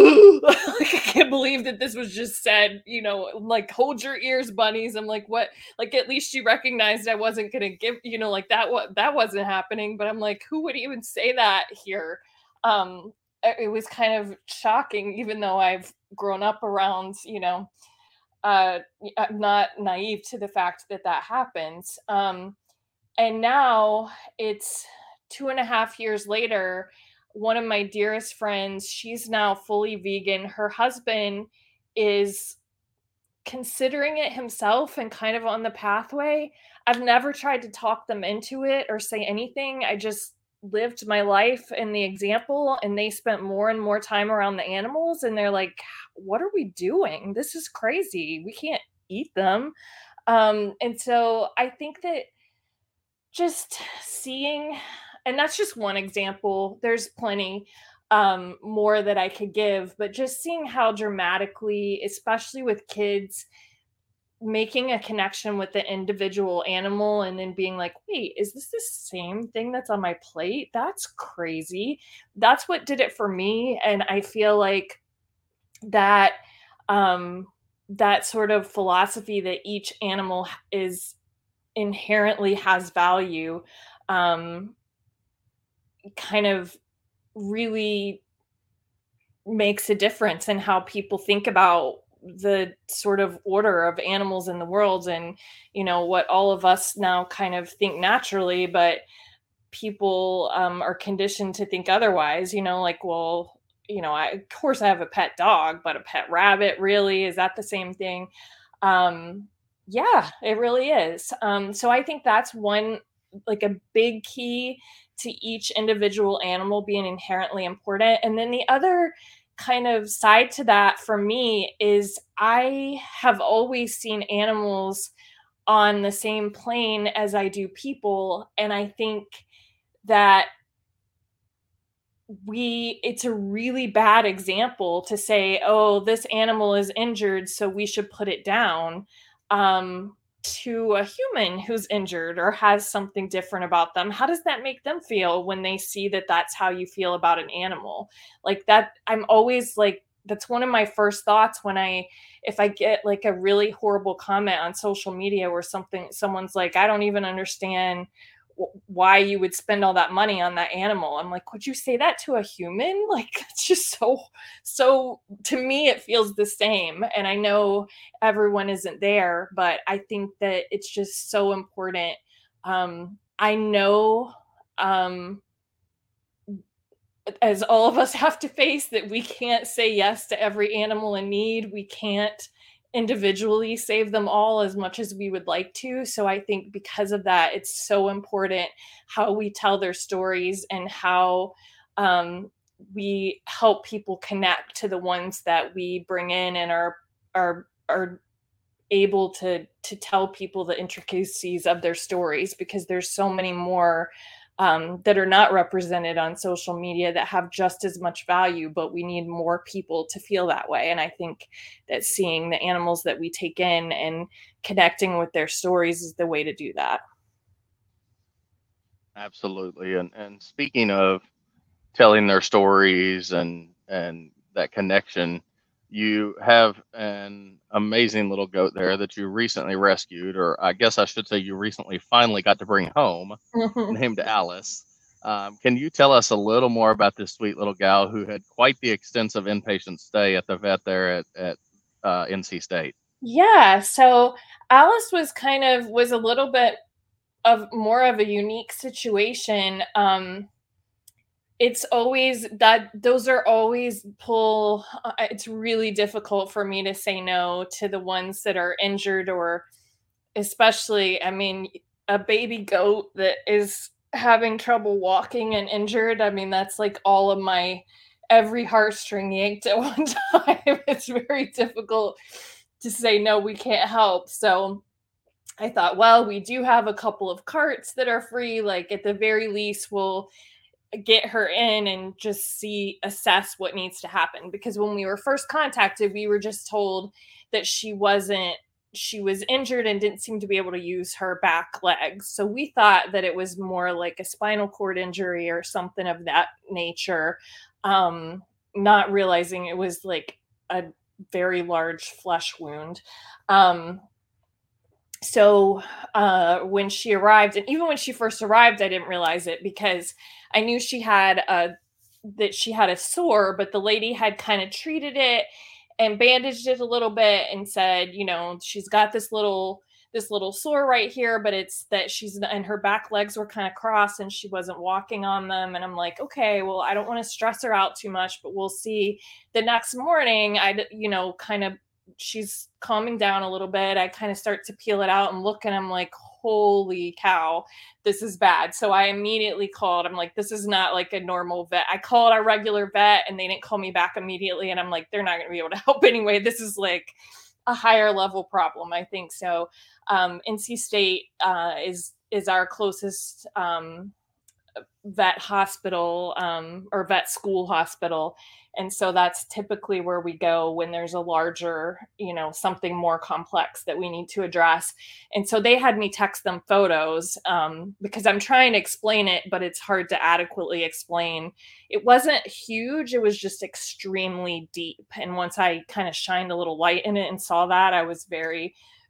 like, I can't believe that this was just said, you know, like, hold your ears, bunnies. I'm like, what? Like, at least she recognized I wasn't going to give, you know, like that, what that wasn't happening. But I'm like, who would even say that here? Um, it was kind of shocking, even though I've grown up around, you know, uh, I'm not naive to the fact that that happens. Um, and now it's two and a half years later, one of my dearest friends, she's now fully vegan. Her husband is considering it himself and kind of on the pathway. I've never tried to talk them into it or say anything. I just lived my life in the example, and they spent more and more time around the animals, and they're like, what are we doing? This is crazy. We can't eat them. Um, and so I think that just seeing, and that's just one example, there's plenty um, more that I could give, but just seeing how dramatically, especially with kids, making a connection with the individual animal and then being like, wait, is this the same thing that's on my plate? That's crazy. That's what did it for me. And I feel like that, um, that sort of philosophy that each animal is inherently has value, um, kind of really makes a difference in how people think about the sort of order of animals in the world, and you know what all of us now kind of think naturally, but people um, are conditioned to think otherwise. You know, like, well, you know, I, of course I have a pet dog, but a pet rabbit, really, is that the same thing? Um, yeah, it really is. Um, so I think that's one, like a big key to each individual animal being inherently important. And then the other kind of side to that for me is I have always seen animals on the same plane as I do people. And I think that we it's a really bad example to say, oh, this animal is injured, so we should put it down, um, to a human who's injured or has something different about them. How does that make them feel when they see that that's how you feel about an animal? Like that, I'm always like, that's one of my first thoughts when I, if I get like a really horrible comment on social media where something, someone's like, I don't even understand why you would spend all that money on that animal. I'm like, would you say that to a human? Like, it's just so, so to me, it feels the same. And I know everyone isn't there, but I think that it's just so important. Um, I know, um, as all of us have to face, that we can't say yes to every animal in need. We can't individually save them all as much as we would like to. So I think because of that, it's so important how we tell their stories and how um, we help people connect to the ones that we bring in and are are are able to to tell people the intricacies of their stories, because there's so many more Um, that are not represented on social media that have just as much value, but we need more people to feel that way. And I think that seeing the animals that we take in and connecting with their stories is the way to do that. Absolutely. And and speaking of telling their stories and and that connection, you have an amazing little goat there that you recently rescued, or I guess I should say you recently finally got to bring home, named Alice. Um, can you tell us a little more about this sweet little gal who had quite the extensive inpatient stay at the vet there at, at uh, N C State? Yeah, so Alice was kind of was a little bit of more of a unique situation. Um, it's always that those are always pull. Uh, it's really difficult for me to say no to the ones that are injured, or especially, I mean, a baby goat that is having trouble walking and injured. I mean, that's like all of my every heartstring yanked at one time. It's very difficult to say no, we can't help. So I thought, well, we do have a couple of carts that are free. Like at the very least, we'll get her in and just see, assess what needs to happen. Because when we were first contacted, we were just told that she wasn't, she was injured and didn't seem to be able to use her back legs. So we thought that it was more like a spinal cord injury or something of that nature. Um, not realizing it was like a very large flesh wound. Um, So uh, when she arrived, and even when she first arrived, I didn't realize it because I knew she had a, that she had a sore, but the lady had kind of treated it and bandaged it a little bit and said, you know, she's got this little, this little sore right here, but it's that she's, and her back legs were kind of crossed and she wasn't walking on them. And I'm like, okay, well, I don't want to stress her out too much, but we'll see. The next morning, I, you know, kind of, she's calming down a little bit. I kind of start to peel it out and look, and I'm like, holy cow, this is bad. So I immediately called. I'm like, this is not like a normal vet. I called our regular vet and they didn't call me back immediately. And I'm like, they're not going to be able to help anyway. This is like a higher level problem, I think. So um, N C State uh, is, is our closest um, vet hospital um, or vet school hospital. And so that's typically where we go when there's a larger, you know, something more complex that we need to address. And so they had me text them photos um, because I'm trying to explain it, but it's hard to adequately explain. It wasn't huge. It was just extremely deep. And once I kind of shined a little light in it and saw that, I was very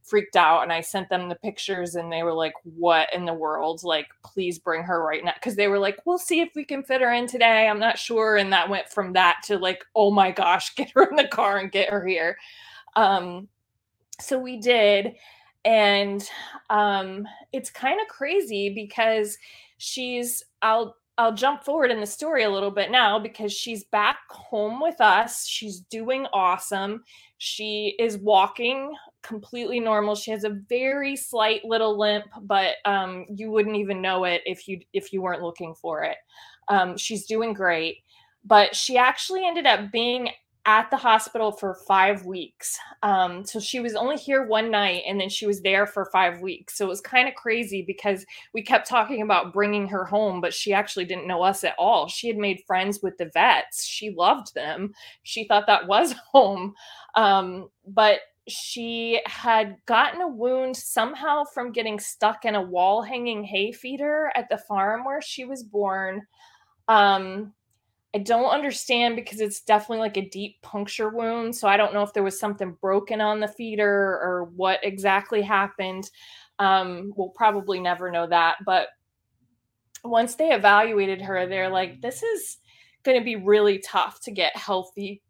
freaked out, and I sent them the pictures, and they were like, what in the world? Like, please bring her right now. Because they were like, we'll see if we can fit her in today. I'm not sure. And that went from that to like, oh my gosh, get her in the car and get her here. Um, so we did. And um, it's kind of crazy because she's, I'll, I'll jump forward in the story a little bit now because she's back home with us. She's doing awesome. She is walking completely normal. She has a very slight little limp, but um, you wouldn't even know it if you if you weren't looking for it. Um, she's doing great, but she actually ended up being at the hospital for five weeks. Um, so she was only here one night, and then she was there for five weeks. So it was kind of crazy because we kept talking about bringing her home, but she actually didn't know us at all. She had made friends with the vets. She loved them. She thought that was home. Um, but she had gotten a wound somehow from getting stuck in a wall hanging hay feeder at the farm where she was born. Um, I don't understand because it's definitely like a deep puncture wound. So I don't know if there was something broken on the feeder or what exactly happened. Um, we'll probably never know that. But once they evaluated her, they're like, this is going to be really tough to get healthy,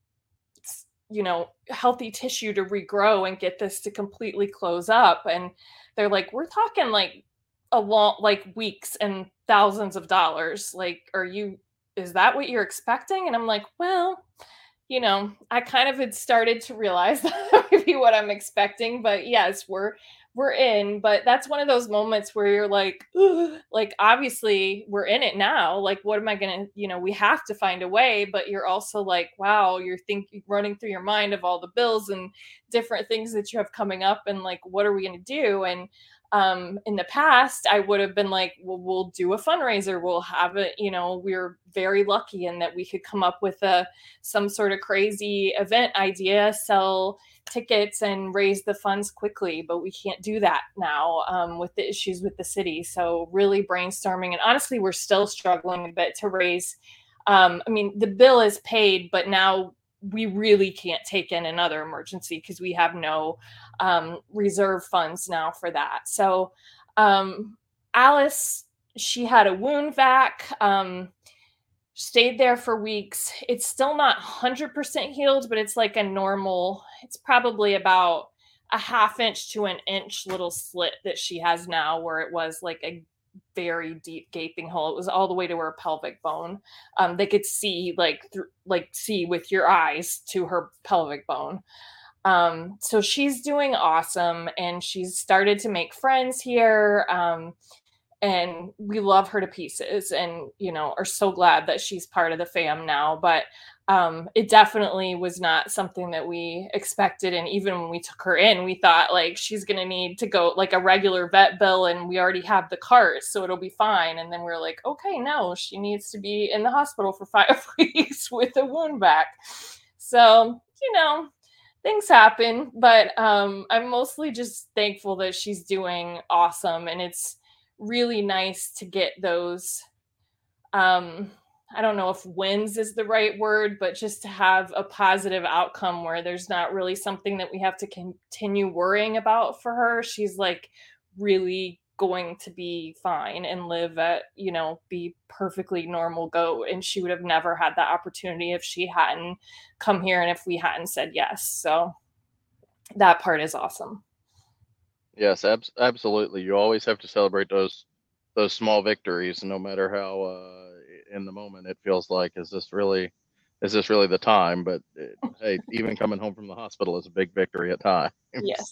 you know, healthy tissue to regrow and get this to completely close up. And they're like, we're talking like a long, like weeks and thousands of dollars. Like, are you, is that what you're expecting? And I'm like, well, you know, I kind of had started to realize that might be what I'm expecting, but yes, we're, we're in, but that's one of those moments where you're like, ugh, like, obviously we're in it now. Like, what am I going to, you know, we have to find a way, but you're also like, wow, you're thinking, running through your mind of all the bills and different things that you have coming up. And like, what are we going to do? And um, in the past, I would have been like, well, we'll do a fundraiser. We'll have it, you know, we're very lucky in that we could come up with a, some sort of crazy event idea, sell tickets and raise the funds quickly, but we can't do that now um, with the issues with the city. So really brainstorming, and honestly, we're still struggling a bit to raise. Um, I mean, the bill is paid, but now we really can't take in another emergency because we have no um, reserve funds now for that. So um, Alice, she had a wound vac. Um, Stayed there for weeks. It's still not one hundred percent healed, but it's like a normal, it's probably about a half inch to an inch little slit that she has now, where it was like a very deep gaping hole. It was all the way to her pelvic bone. Um, they could see like, th- like see with your eyes to her pelvic bone. Um, so she's doing awesome, and she's started to make friends here. Um, And we love her to pieces, and, you know, are so glad that she's part of the fam now. But um, it definitely was not something that we expected. And even when we took her in, we thought like she's going to need to go like a regular vet bill, and we already have the cart, so it'll be fine. And then we're like, okay, no, she needs to be in the hospital for five weeks with a wound vac. So, you know, things happen, but um, I'm mostly just thankful that she's doing awesome. And it's really nice to get those, um, I don't know if wins is the right word, but just to have a positive outcome where there's not really something that we have to continue worrying about for her. She's like really going to be fine and live at, you know, be perfectly normal goat. And she would have never had that opportunity if she hadn't come here and if we hadn't said yes. So that part is awesome. Yes, ab- absolutely. You always have to celebrate those those small victories, no matter how uh, in the moment it feels like, is this really is this really the time? But it, hey, even coming home from the hospital is a big victory at times. Yes.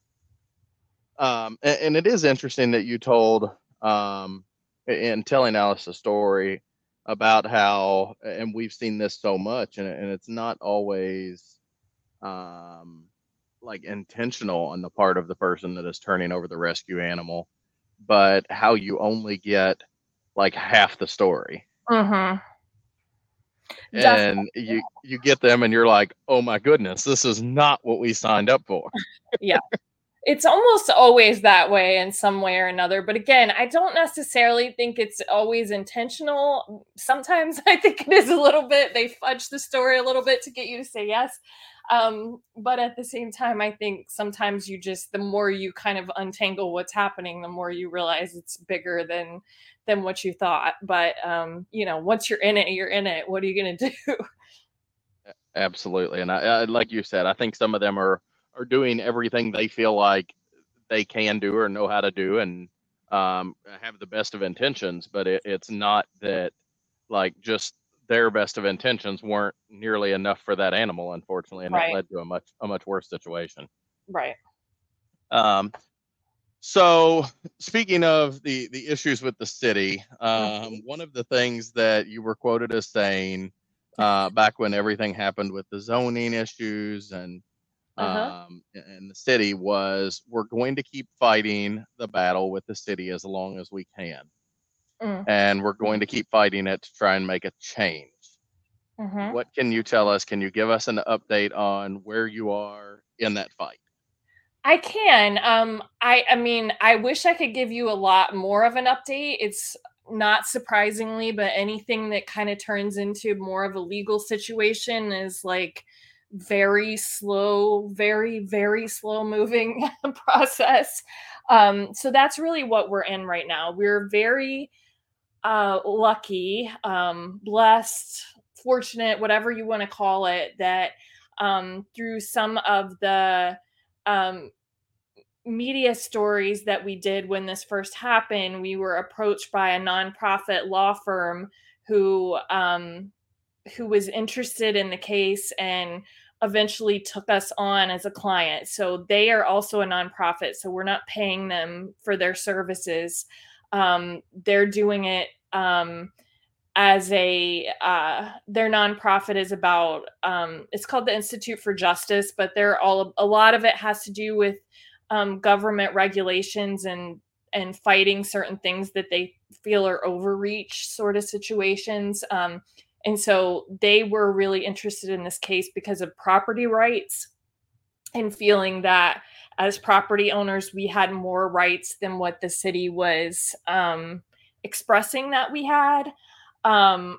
Um, and, and it is interesting that you told um, in telling Alice a story about how, and we've seen this so much, and, and it's not always um, like intentional on the part of the person that is turning over the rescue animal, but how you only get like half the story. Mm-hmm. And Definitely. you you get them and you're like, oh my goodness, this is not what we signed up for. Yeah. It's almost always that way in some way or another. But again, I don't necessarily think it's always intentional. Sometimes I think it is a little bit, they fudge the story a little bit to get you to say yes. Um, but at the same time, I think sometimes you just, the more you kind of untangle what's happening, the more you realize it's bigger than than what you thought. But um, you know, once you're in it, you're in it. What are you gonna do? Absolutely. And I, I, like you said, I think some of them are, are doing everything they feel like they can do or know how to do, and um, have the best of intentions, but it, it's not that, like, just their best of intentions weren't nearly enough for that animal, unfortunately, and Right. it led to a much, a much worse situation. Right. Um, so speaking of the, the issues with the city, um, one of the things that you were quoted as saying, uh, back when everything happened with the zoning issues and, Uh-huh. um, in the city was, we're going to keep fighting the battle with the city as long as we can. Mm. And we're going to keep fighting it to try and make a change. Mm-hmm. What can you tell us? Can you give us an update on where you are in that fight? I can. Um, I, I mean, I wish I could give you a lot more of an update. It's not surprisingly, but anything that kind of turns into more of a legal situation is like very slow, very, very slow moving process. Um, so that's really what we're in right now. We're very uh, lucky, um, blessed, fortunate, whatever you want to call it, that um, through some of the um, media stories that we did when this first happened, we were approached by a nonprofit law firm who um, who was interested in the case and eventually took us on as a client. So they are also a nonprofit, so we're not paying them for their services. Um, they're doing it um, as a uh, their nonprofit is about um, it's called the Institute for Justice, but they're all a lot of it has to do with um, government regulations and and fighting certain things that they feel are overreach sort of situations. Um, and so they were really interested in this case because of property rights and feeling that as property owners, we had more rights than what the city was um, expressing that we had. Um,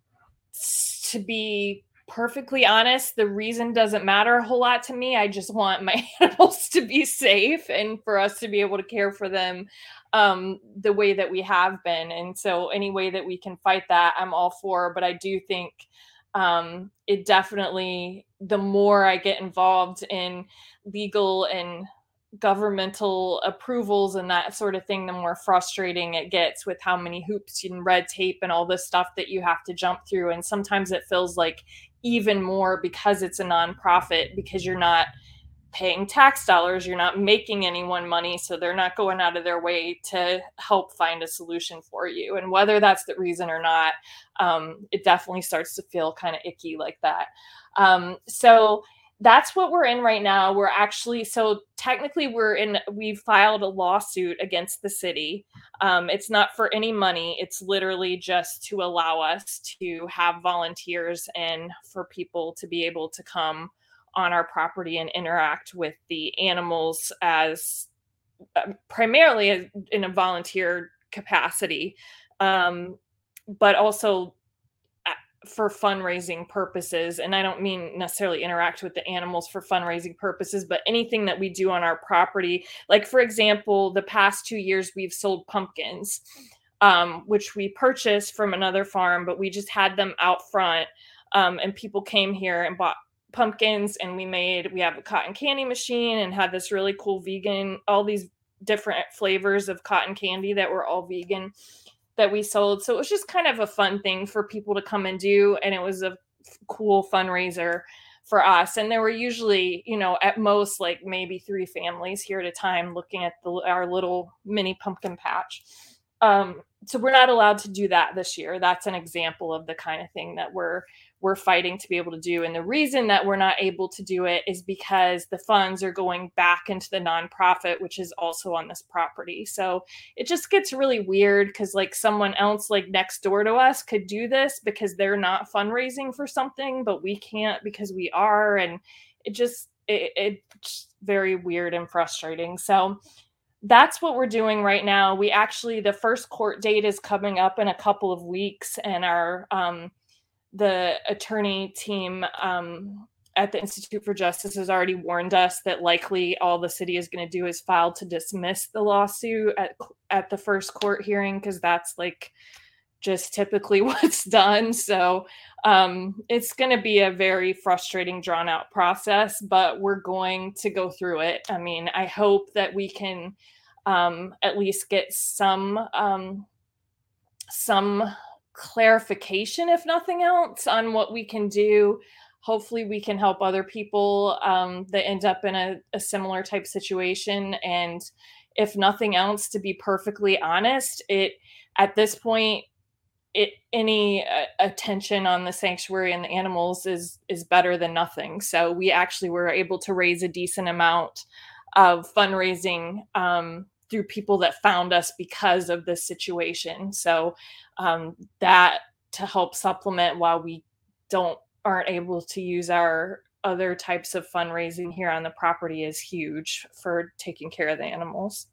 to be perfectly honest, the reason doesn't matter a whole lot to me. I just want my animals to be safe and for us to be able to care for them um, the way that we have been. And so any way that we can fight that, I'm all for. But I do think um, it definitely, the more I get involved in legal and governmental approvals and that sort of thing, the more frustrating it gets with how many hoops and red tape and all this stuff that you have to jump through. And sometimes it feels like even more because it's a nonprofit, because you're not paying tax dollars, you're not making anyone money, so they're not going out of their way to help find a solution for you. And whether that's the reason or not, um, it definitely starts to feel kind of icky like that. Um, so that's what we're in right now. We're actually, so technically we're in, we filed a lawsuit against the city. Um, it's not for any money. It's literally just to allow us to have volunteers and for people to be able to come on our property and interact with the animals as uh, primarily as, in a volunteer capacity, um, but also for fundraising purposes. And I don't mean necessarily interact with the animals for fundraising purposes, but anything that we do on our property. Like, for example, the past two years we've sold pumpkins, um, which we purchased from another farm, but we just had them out front. Um, and people came here and bought pumpkins, and we made, we have a cotton candy machine and had this really cool vegan, all these different flavors of cotton candy that were all vegan that we sold. So it was just kind of a fun thing for people to come and do. And it was a cool fundraiser for us. And there were usually, you know, at most like maybe three families here at a time looking at the, our little mini pumpkin patch. Um, so we're not allowed to do that this year. That's an example of the kind of thing that we're we're fighting to be able to do. And the reason that we're not able to do it is because the funds are going back into the nonprofit, which is also on this property. So it just gets really weird because like someone else like next door to us could do this because they're not fundraising for something, but we can't because we are. And it just, it, it's very weird and frustrating. So that's what we're doing right now. We actually, the first court date is coming up in a couple of weeks, and our, um, the attorney team um, at the Institute for Justice has already warned us that likely all the city is going to do is file to dismiss the lawsuit at at the first court hearing, because that's like just typically what's done. So um, it's going to be a very frustrating, drawn out process, but we're going to go through it. I mean, I hope that we can um, at least get some um, some clarification, if nothing else, on what we can do. Hopefully we can help other people um, that end up in a, a similar type situation. And if nothing else, to be perfectly honest, it at this point, it any uh, attention on the sanctuary and the animals is is better than nothing. So we actually were able to raise a decent amount of fundraising um, through people that found us because of this situation. So um, that to help supplement while we don't aren't able to use our other types of fundraising here on the property is huge for taking care of the animals.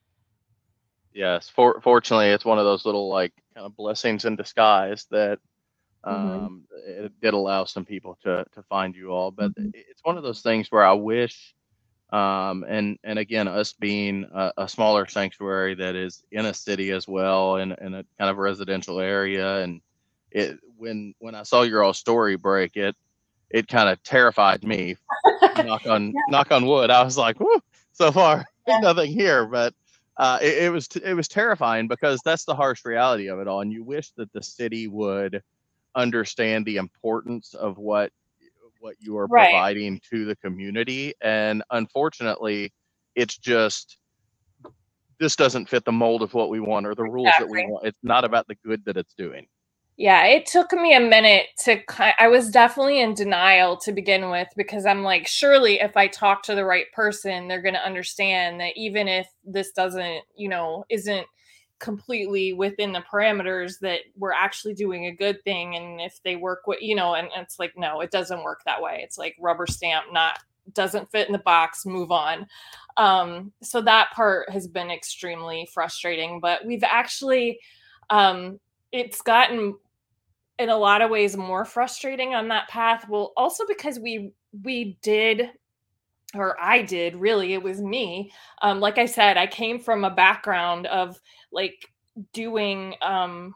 Yes, for, fortunately, it's one of those little like kind of blessings in disguise that um, mm-hmm. it did allow some people to to find you all. But mm-hmm. it's one of those things where I wish, um, and and again, us being a, a smaller sanctuary that is in a city as well, in in a kind of residential area, and it when when I saw your all story break, it it kind of terrified me. knock on yeah. knock on wood. I was like, whoo, so far there's yeah. nothing here, but. Uh, it, it was t- it was terrifying, because that's the harsh reality of it all, and you wish that the city would understand the importance of what what you are right. providing to the community. And unfortunately, it's just this doesn't fit the mold of what we want or the rules exactly. that we want. It's not about the good that it's doing. Yeah, it took me a minute to, I was definitely in denial to begin with, because I'm like, surely if I talk to the right person, they're going to understand that even if this doesn't, you know, isn't completely within the parameters, that we're actually doing a good thing. And if they work with, you know, and it's like, no, it doesn't work that way. It's like rubber stamp, not, doesn't fit in the box, move on. Um, so that part has been extremely frustrating, but we've actually, um, it's gotten in a lot of ways more frustrating on that path. Well, also because we we did, or I did, really, it was me. Um, like I said, I came from a background of like doing um,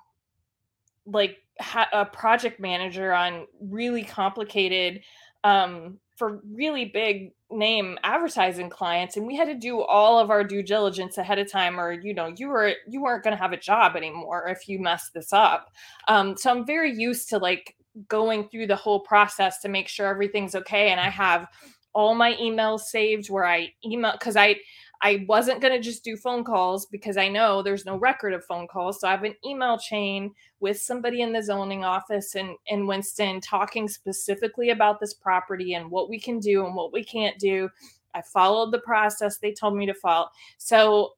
like ha- a project manager on really complicated um, for really big name advertising clients, and we had to do all of our due diligence ahead of time, or you know you were you weren't going to have a job anymore if you messed this up. Um, so I'm very used to like going through the whole process to make sure everything's okay, and I have all my emails saved where I email, because I I wasn't going to just do phone calls, because I know there's no record of phone calls. So I have an email chain with somebody in the zoning office in, in Winston talking specifically about this property and what we can do and what we can't do. I followed the process they told me to follow. So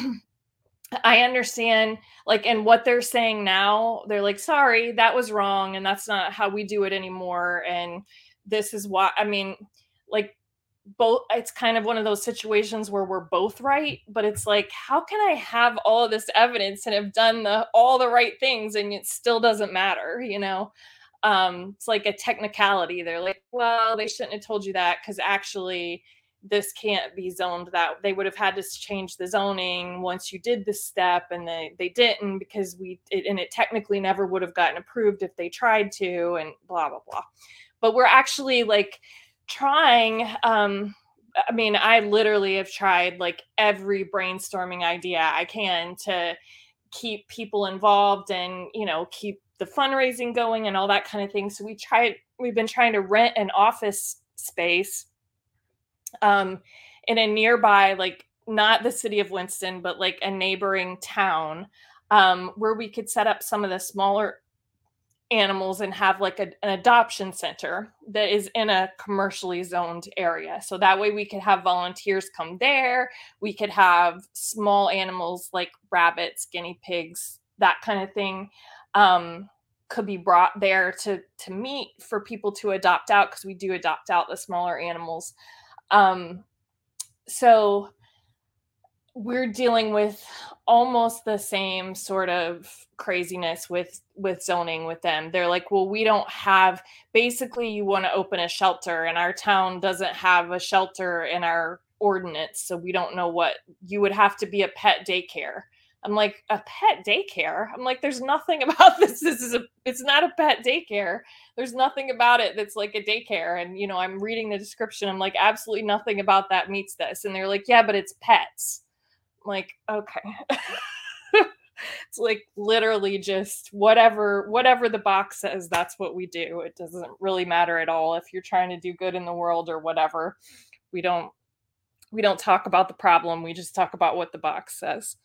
I understand, like, and what they're saying now, they're like, sorry, that was wrong. And that's not how we do it anymore. And this is why, I mean, like, both, it's kind of one of those situations where we're both right, but it's like, how can I have all of this evidence and have done the all the right things and it still doesn't matter, you know? Um, it's like a technicality. They're like, well, they shouldn't have told you that, because actually this can't be zoned that. They would have had to change the zoning once you did this step, and they, they didn't, because we, it, and it technically never would have gotten approved if they tried to, and blah, blah, blah. But we're actually like, trying um I mean I literally have tried like every brainstorming idea I can to keep people involved and, you know, keep the fundraising going and all that kind of thing. So we tried we've been trying to rent an office space um in a nearby, like not the city of Winston, but like a neighboring town, um where we could set up some of the smaller animals and have like a, an adoption center that is in a commercially zoned area. So that way we could have volunteers come there. We could have small animals like rabbits, guinea pigs, that kind of thing, um, could be brought there to, to meet for people to adopt out, because we do adopt out the smaller animals. Um, so we're dealing with almost the same sort of craziness with with zoning with them. They're like, well, we don't have, basically you want to open a shelter and our town doesn't have a shelter in our ordinance, so we don't know what, you would have to be a pet daycare. I'm like, a pet daycare? I'm like, there's nothing about this. This is a, it's not a pet daycare. There's nothing about it that's like a daycare. And, you know, I'm reading the description. I'm like, absolutely nothing about that meets this. And they're like, yeah, but it's pets. I'm like, okay. It's like literally just whatever, whatever the box says, that's what we do. It doesn't really matter at all if you're trying to do good in the world or whatever. We don't, we don't talk about the problem. We just talk about what the box says.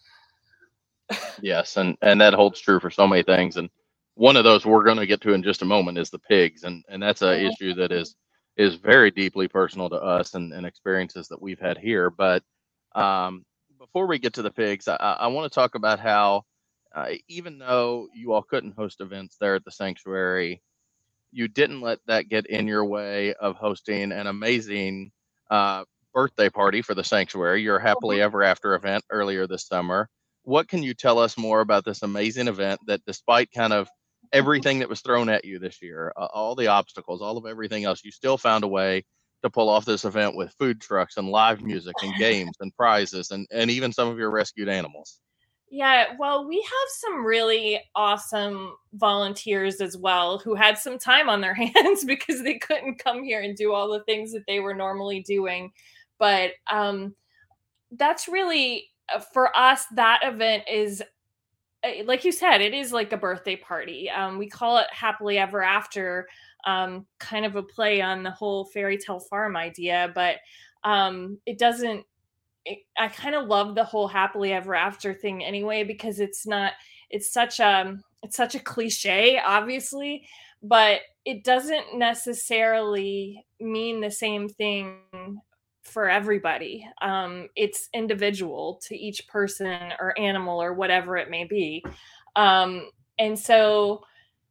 Yes, and and that holds true for so many things. And one of those we're going to get to in just a moment is the pigs, and and that's an issue that is is very deeply personal to us and, and experiences that we've had here. But um, before we get to the pigs, I, I want to talk about how uh, even though you all couldn't host events there at the sanctuary, you didn't let that get in your way of hosting an amazing uh, birthday party for the sanctuary, your Happily Ever After event earlier this summer. What can you tell us more about this amazing event that, despite kind of everything that was thrown at you this year, uh, all the obstacles, all of everything else, you still found a way to pull off this event with food trucks and live music and games and prizes and, and even some of your rescued animals? Yeah, well, we have some really awesome volunteers as well who had some time on their hands because they couldn't come here and do all the things that they were normally doing. But um, that's really, for us, that event is, like you said, it is like a birthday party. Um, we call it Happily Ever After, um, kind of a play on the whole fairy tale farm idea, but um, it doesn't, it, I kind of love the whole Happily Ever After thing anyway, because it's not, it's such a, it's such a cliche, obviously, but it doesn't necessarily mean the same thing for everybody. Um, it's individual to each person or animal or whatever it may be. Um, and so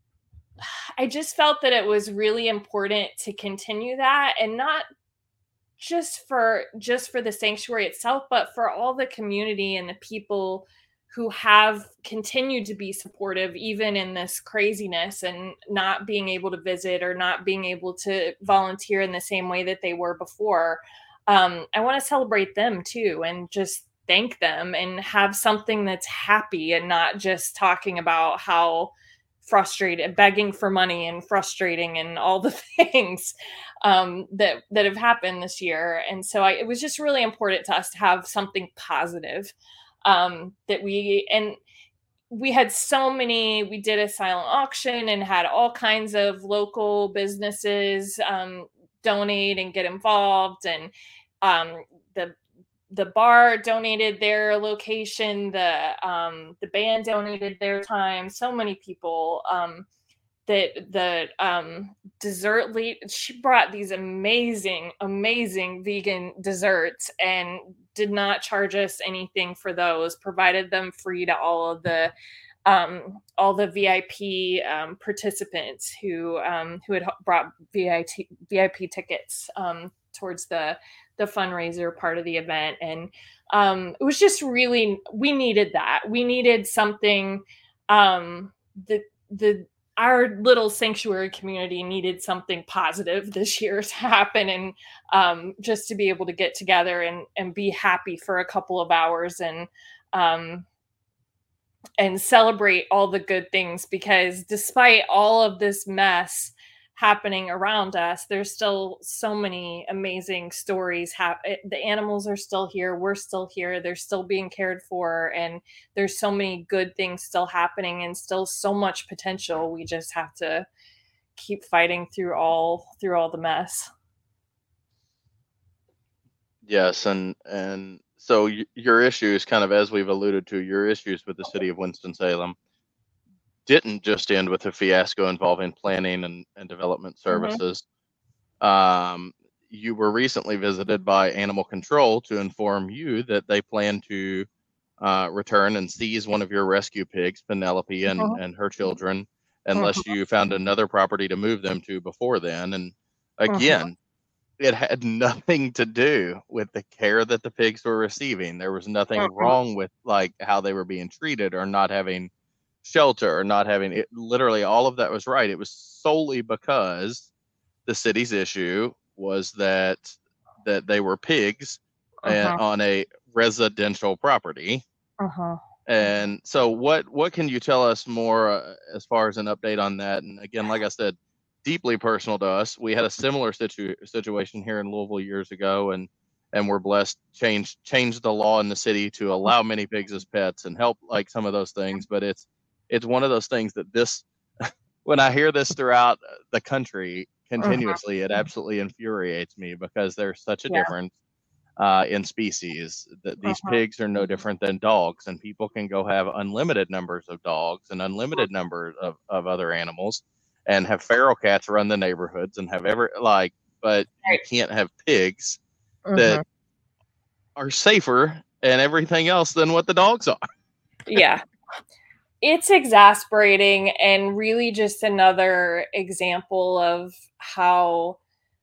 I just felt that it was really important to continue that, and not just for just for the sanctuary itself, but for all the community and the people who have continued to be supportive even in this craziness and not being able to visit or not being able to volunteer in the same way that they were before. Um, I want to celebrate them too, and just thank them and have something that's happy and not just talking about how frustrated, begging for money and frustrating and all the things um, that, that have happened this year. And so I, it was just really important to us to have something positive um, that we, and we had so many, we did a silent auction and had all kinds of local businesses um, donate and get involved. And um, the the bar donated their location, the um, the band donated their time. So many people. Um, that the um, dessert lead, she brought these amazing, amazing vegan desserts and did not charge us anything for those. Provided them free to all of the um, all the V I P um, participants who um, who had brought V I P tickets um, towards the the fundraiser part of the event. And um, it was just really, we needed that. We needed something, um, the, the, our little sanctuary community needed something positive this year to happen. And um, just to be able to get together and, and be happy for a couple of hours and, um, and celebrate all the good things, because despite all of this mess happening around us, there's still so many amazing stories. Ha- the animals are still here. We're still here. They're still being cared for. And there's so many good things still happening and still so much potential. We just have to keep fighting through all, through all the mess. Yes. And, and so y- your issues, kind of, as we've alluded to, your issues with the city of Winston-Salem didn't just end with a fiasco involving planning and, and development services. Mm-hmm. Um, you were recently visited by Animal Control to inform you that they plan to uh, return and seize one of your rescue pigs, Penelope, and, mm-hmm. and her children, unless mm-hmm. you found another property to move them to before then. And again, mm-hmm. it had nothing to do with the care that the pigs were receiving. There was nothing Mhm. wrong with like how they were being treated or not having shelter or not having it. Literally, all of that was right. It was solely because the city's issue was that that they were pigs and Uh-huh. on a residential property. Uh-huh. And so, what what can you tell us more uh, as far as an update on that? And again, like I said, deeply personal to us. We had a similar situ- situation here in Louisville years ago, and and we're blessed changed changed the law in the city to allow many pigs as pets and help like some of those things. But it's it's one of those things that this when I hear this throughout the country continuously, it absolutely infuriates me because there's such a Yeah. difference uh, in species. That these Uh-huh. pigs are no different than dogs, and people can go have unlimited numbers of dogs and unlimited numbers of, of other animals, and have feral cats run the neighborhoods and have ever like, but you Right. can't have pigs Mhm. that are safer and everything else than what the dogs are. Yeah. It's exasperating and really just another example of how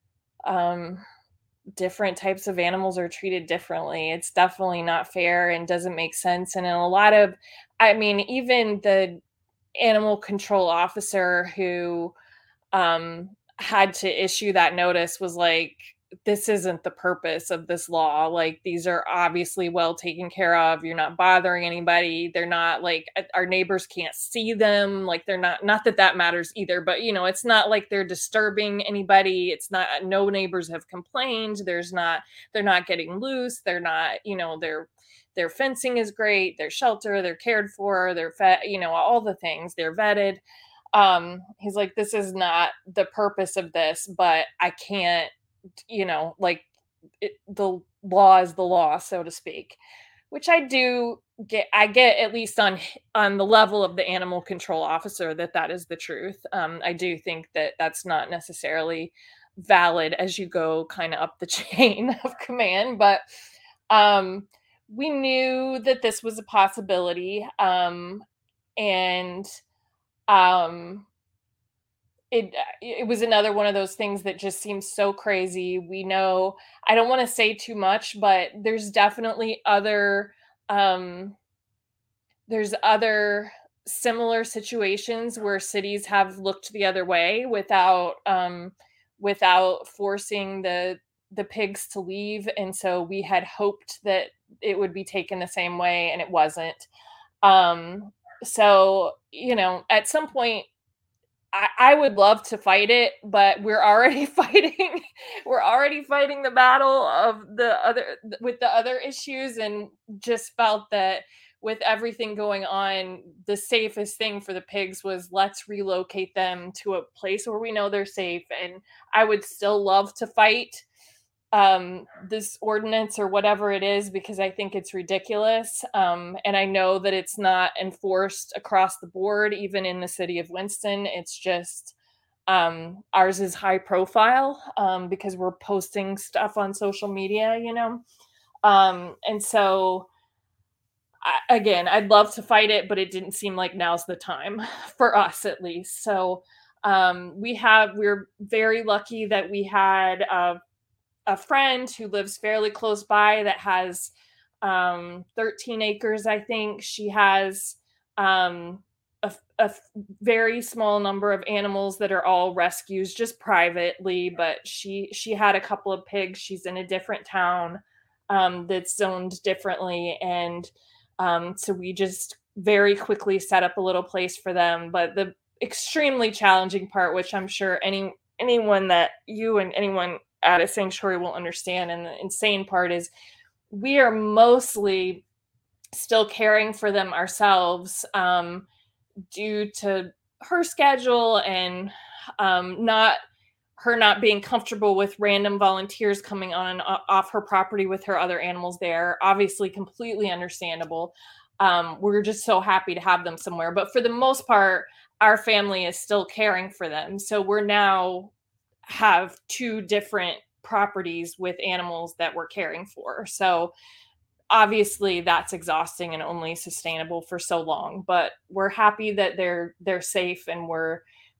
um, different types of animals are treated differently. It's definitely not fair and doesn't make sense. And in a lot of, I mean, even the animal control officer who um, had to issue that notice was like, this isn't the purpose of this law. Like, these are obviously well taken care of. You're not bothering anybody. They're not like our neighbors can't see them. Like, they're not, not that that matters either, but you know, it's not like they're disturbing anybody. It's not, no neighbors have complained. There's not, they're not getting loose. They're not, you know, their, their fencing is great. Their shelter, they're cared for, they're fed, you know, all the things, they're vetted. Um, he's like, this is not the purpose of this, but I can't, you know, like it, the law is the law, so to speak, which I do get. I get at least on on the level of the animal control officer that that is the truth. Um, I do think that that's not necessarily valid as you go kind of up the chain of command, but um, we knew that this was a possibility, um, and um, it it was another one of those things that just seems so crazy. We know, I don't want to say too much, but there's definitely other um there's other similar situations where cities have looked the other way without um without forcing the the pigs to leave, and so we had hoped that it would be taken the same way, and it wasn't. Um so, you know, at some point I, I would love to fight it, but we're already fighting. We're already fighting the battle of the other with the other issues, and just felt that with everything going on, the safest thing for the pigs was let's relocate them to a place where we know they're safe. And I would still love to fight um this ordinance or whatever it is, because I think it's ridiculous, um and I know that it's not enforced across the board, even in the city of Winston. It's just um ours is high profile, um because we're posting stuff on social media, you know. Um and so I, again, I'd love to fight it, but it didn't seem like now's the time for us, at least. So um we have we're very lucky that we had uh a friend who lives fairly close by that has um, thirteen acres, I think. She has um, a, a very small number of animals that are all rescues, just privately. But she she had a couple of pigs. She's in a different town um, that's zoned differently, and um, so we just very quickly set up a little place for them. But the extremely challenging part, which I'm sure any anyone that you and anyone at a sanctuary will understand, and the insane part is we are mostly still caring for them ourselves, um, due to her schedule and um, not her not being comfortable with random volunteers coming on and off her property with her other animals there. Obviously, completely understandable. Um, we're just so happy to have them somewhere. But for the most part, our family is still caring for them. So we're now have two different properties with animals that we're caring for. So obviously that's exhausting and only sustainable for so long, but we're happy that they're they're safe, and we're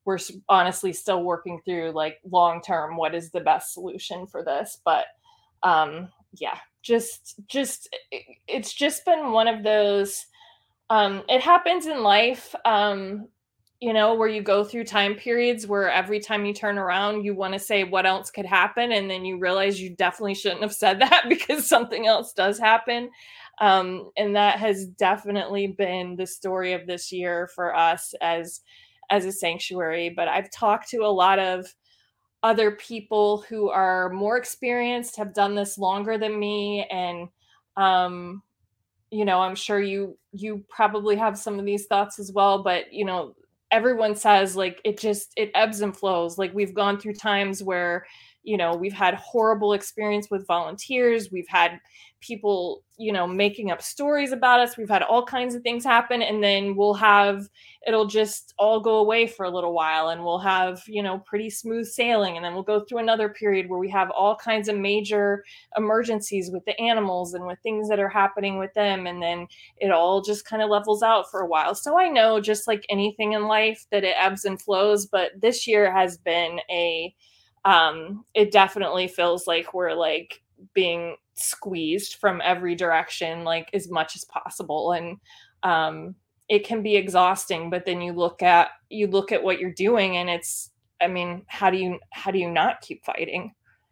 we're honestly still working through like long term, what is the best solution for this. But um, yeah, just just it's just been one of those. Um, it happens in life. Um, you know, where you go through time periods where every time you turn around, you want to say what else could happen. And then you realize you definitely shouldn't have said that because something else does happen. Um, and that has definitely been the story of this year for us as, as a sanctuary. But I've talked to a lot of other people who are more experienced, have done this longer than me. And, um, you know, I'm sure you, you probably have some of these thoughts as well, but you know, everyone says like it just it ebbs and flows. Like we've gone through times where, you know, we've had horrible experience with volunteers, we've had people, you know, making up stories about us, we've had all kinds of things happen, and then we'll have it'll just all go away for a little while, and we'll have, you know, pretty smooth sailing, and then we'll go through another period where we have all kinds of major emergencies with the animals and with things that are happening with them, and then it all just kind of levels out for a while. So I know, just like anything in life, that it ebbs and flows, but this year has been a um it definitely feels like we're like being squeezed from every direction, like as much as possible. And um it can be exhausting, but then you look at you look at what you're doing, and it's, I mean, how do you how do you not keep fighting?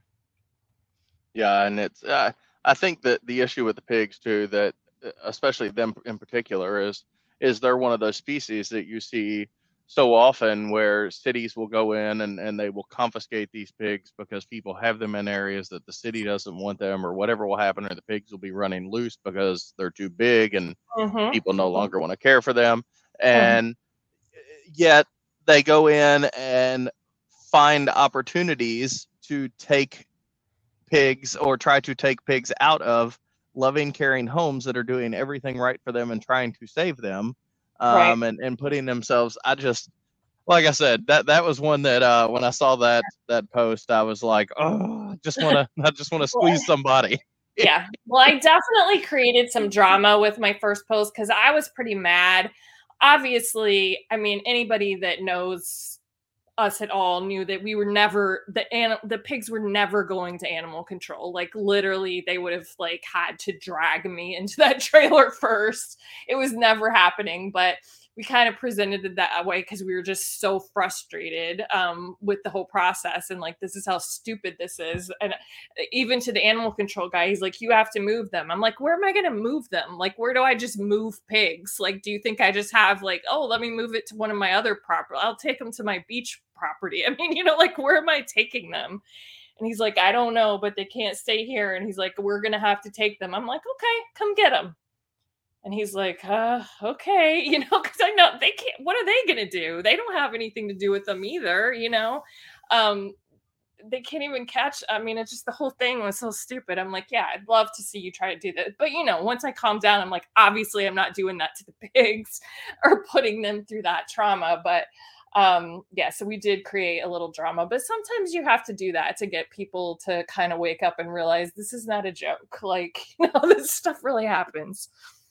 Yeah, and it's uh, I think that the issue with the pigs too, that especially them in particular, is is they're one of those species that you see so often where cities will go in and, and they will confiscate these pigs because people have them in areas that the city doesn't want them, or whatever will happen, or the pigs will be running loose because they're too big and Mm-hmm. people no longer want to care for them. Mm-hmm. And yet they go in and find opportunities to take pigs, or try to take pigs out of loving, caring homes that are doing everything right for them and trying to save them. Um, Right. and, and putting themselves, I just, like I said, that, that was one that, uh, when I saw that, that post, I was like, oh, I just want to, I just want to squeeze somebody. Yeah. Well, I definitely created some drama with my first post because I was pretty mad. Obviously, I mean, anybody that knows us at all knew that we were never, the an, the pigs were never going to animal control. Like literally they would have like had to drag me into that trailer first. It was never happening, but we kind of presented it that way because we were just so frustrated um, with the whole process. And like, this is how stupid this is. And even to the animal control guy, he's like, you have to move them. I'm like, where am I going to move them? Like, where do I just move pigs? Like, do you think I just have like, oh, let me move it to one of my other property. I'll take them to my beach property. I mean, you know, like, where am I taking them? And he's like, I don't know, but they can't stay here. And he's like, we're going to have to take them. I'm like, okay, come get them. And he's like, uh, okay, you know, because I know they can't, what are they going to do? They don't have anything to do with them either, you know? Um, they can't even catch. I mean, it's just the whole thing was so stupid. I'm like, yeah, I'd love to see you try to do that. But, you know, once I calm down, I'm like, obviously I'm not doing that to the pigs or putting them through that trauma. But um, yeah, so we did create a little drama. But sometimes you have to do that to get people to kind of wake up and realize this is not a joke. Like, you know, this stuff really happens.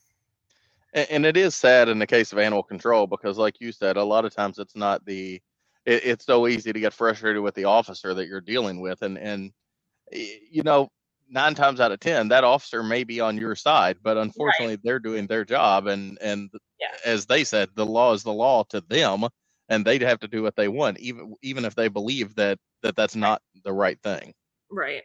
And it is sad in the case of animal control because, like you said, a lot of times it's not the, it, it's so easy to get frustrated with the officer that you're dealing with. And, and, you know, nine times out of ten, that officer may be on your side, but unfortunately right. They're doing their job. And, and yeah. As they said, the law is the law to them, and they'd have to do what they want, even, even if they believe that, that that's not the right thing. Right.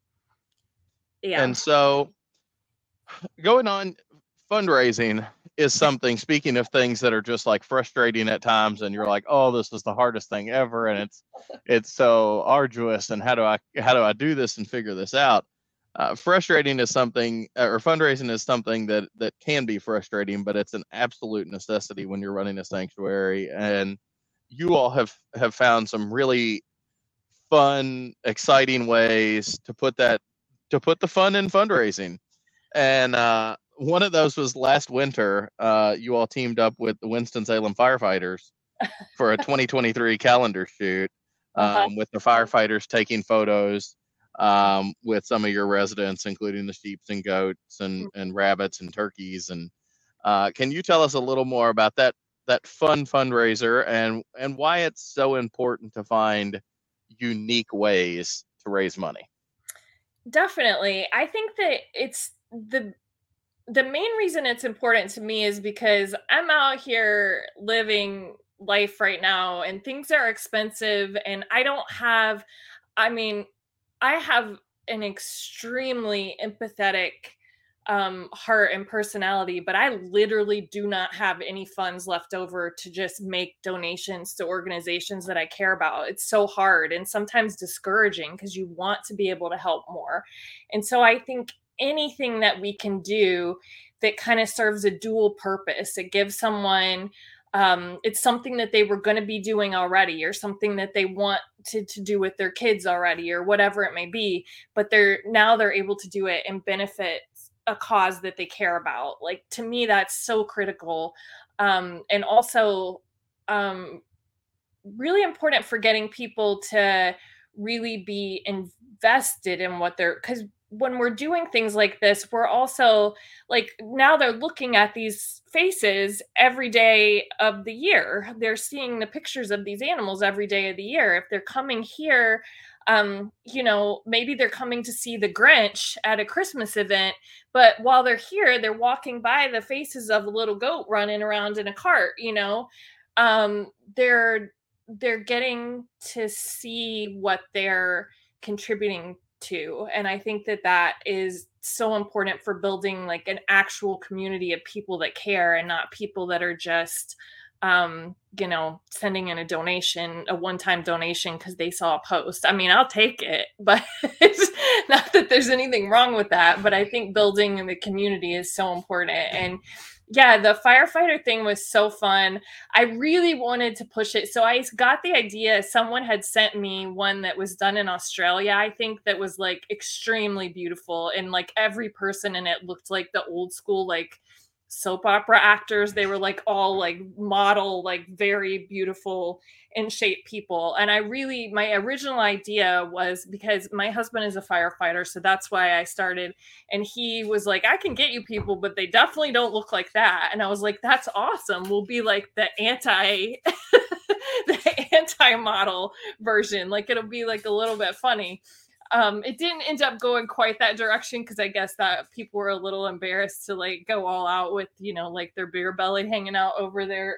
Yeah. And so going on, fundraising is something, speaking of things that are just like frustrating at times, and you're like, oh, this is the hardest thing ever, and it's it's so arduous, and how do I how do I do this and figure this out? Uh, frustrating is something, or fundraising is something that that can be frustrating, but it's an absolute necessity when you're running a sanctuary. And you all have have found some really fun, exciting ways to put that to put the fun in fundraising. And uh one of those was last winter. Uh, you all teamed up with the Winston-Salem firefighters for a twenty twenty-three calendar shoot, um, uh-huh. with the firefighters taking photos um, with some of your residents, including the sheep and goats and, and rabbits and turkeys. And uh, can you tell us a little more about that that fun fundraiser and and why it's so important to find unique ways to raise money. Definitely. I think that it's the the main reason it's important to me is because I'm out here living life right now and things are expensive and I don't have I mean, I have an extremely empathetic um heart and personality, but I literally do not have any funds left over to just make donations to organizations that I care about. It's so hard and sometimes discouraging because you want to be able to help more. And so I think anything that we can do that kind of serves a dual purpose, it gives someone um, it's something that they were going to be doing already or something that they want to, to do with their kids already or whatever it may be, but they're now they're able to do it and benefit a cause that they care about. Like, to me, that's so critical. Um, and also um, really important for getting people to really be invested in what they're, because when we're doing things like this, we're also like, now they're looking at these faces every day of the year. They're seeing the pictures of these animals every day of the year. If they're coming here, um, you know, maybe they're coming to see the Grinch at a Christmas event, but while they're here, they're walking by the faces of a little goat running around in a cart, you know, um, they're, they're getting to see what they're contributing to. And I think that that is so important for building like an actual community of people that care and not people that are just, um, you know, sending in a donation, a one-time donation because they saw a post. I mean, I'll take it, but it's not that there's anything wrong with that. But I think building the community is so important. And yeah, the firefighter thing was so fun. I really wanted to push it. So I got the idea. Someone had sent me one that was done in Australia, I think, that was like extremely beautiful. And like every person in it looked like the old school, like soap opera actors. They were like all like model, like very beautiful in shape people. And I really, my original idea was because my husband is a firefighter. So that's why I started. And he was like, I can get you people, but they definitely don't look like that. And I was like, that's awesome. We'll be like the anti, the anti-model version. Like it'll be like a little bit funny. Um, it didn't end up going quite that direction because I guess that people were a little embarrassed to like go all out with, you know, like their beer belly hanging out over their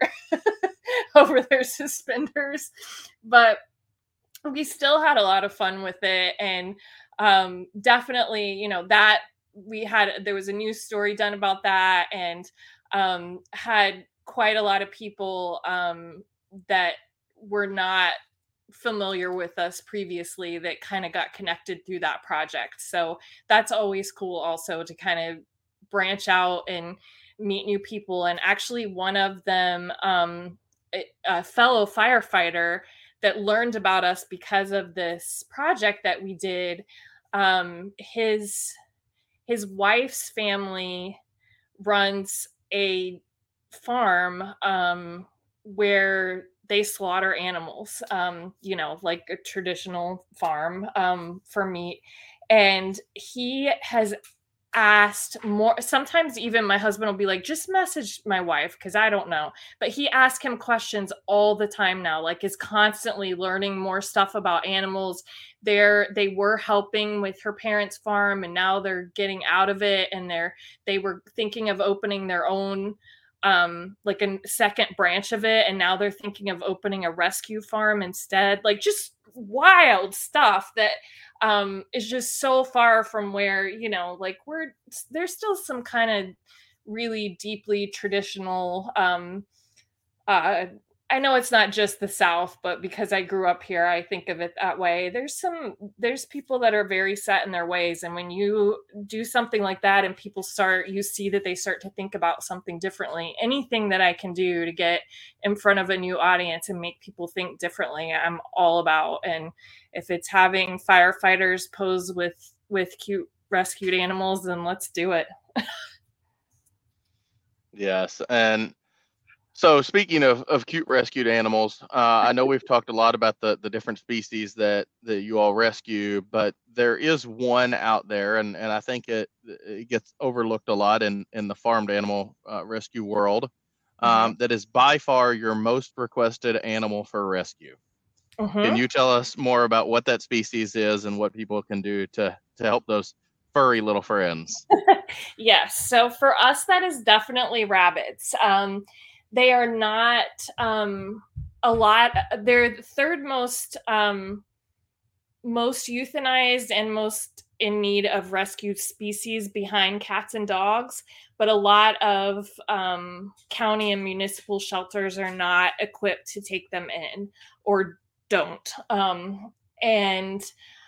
over their suspenders. But we still had a lot of fun with it. And um, definitely, you know, that we had, there was a news story done about that and um, had quite a lot of people um, that were not familiar with us previously that kind of got connected through that project. So that's always cool also to kind of branch out and meet new people. And actually one of them, um, a fellow firefighter that learned about us because of this project that we did, um, his, his wife's family runs a farm um, where they slaughter animals, um, you know, like a traditional farm um, for meat. And he has asked more, sometimes even my husband will be like, just message my wife because I don't know. But he asks him questions all the time now, like is constantly learning more stuff about animals. They're, they were helping with her parents' farm and now they're getting out of it. And they're, they were thinking of opening their own um like a second branch of it, and now they're thinking of opening a rescue farm instead. Like just wild stuff that um is just so far from where, you know, like we're there's still some kind of really deeply traditional um uh I know it's not just the South, but because I grew up here, I think of it that way. There's some, there's people that are very set in their ways. And when you do something like that and people start, you see that they start to think about something differently. Anything that I can do to get in front of a new audience and make people think differently, I'm all about. And if it's having firefighters pose with, with cute rescued animals, then let's do it. Yes. And so speaking of, of cute rescued animals, uh, I know we've talked a lot about the, the different species that, that you all rescue, but there is one out there, and, and I think it, it gets overlooked a lot in, in the farmed animal uh, rescue world. um, that is by far your most requested animal for rescue. Mm-hmm. Can you tell us more about what that species is and what people can do to, to help those furry little friends? Yes. So for us, that is definitely rabbits. Um, they are not um, a lot. They're the third most um, most euthanized and most in need of rescued species behind cats and dogs. But a lot of um, county and municipal shelters are not equipped to take them in or don't. Um, and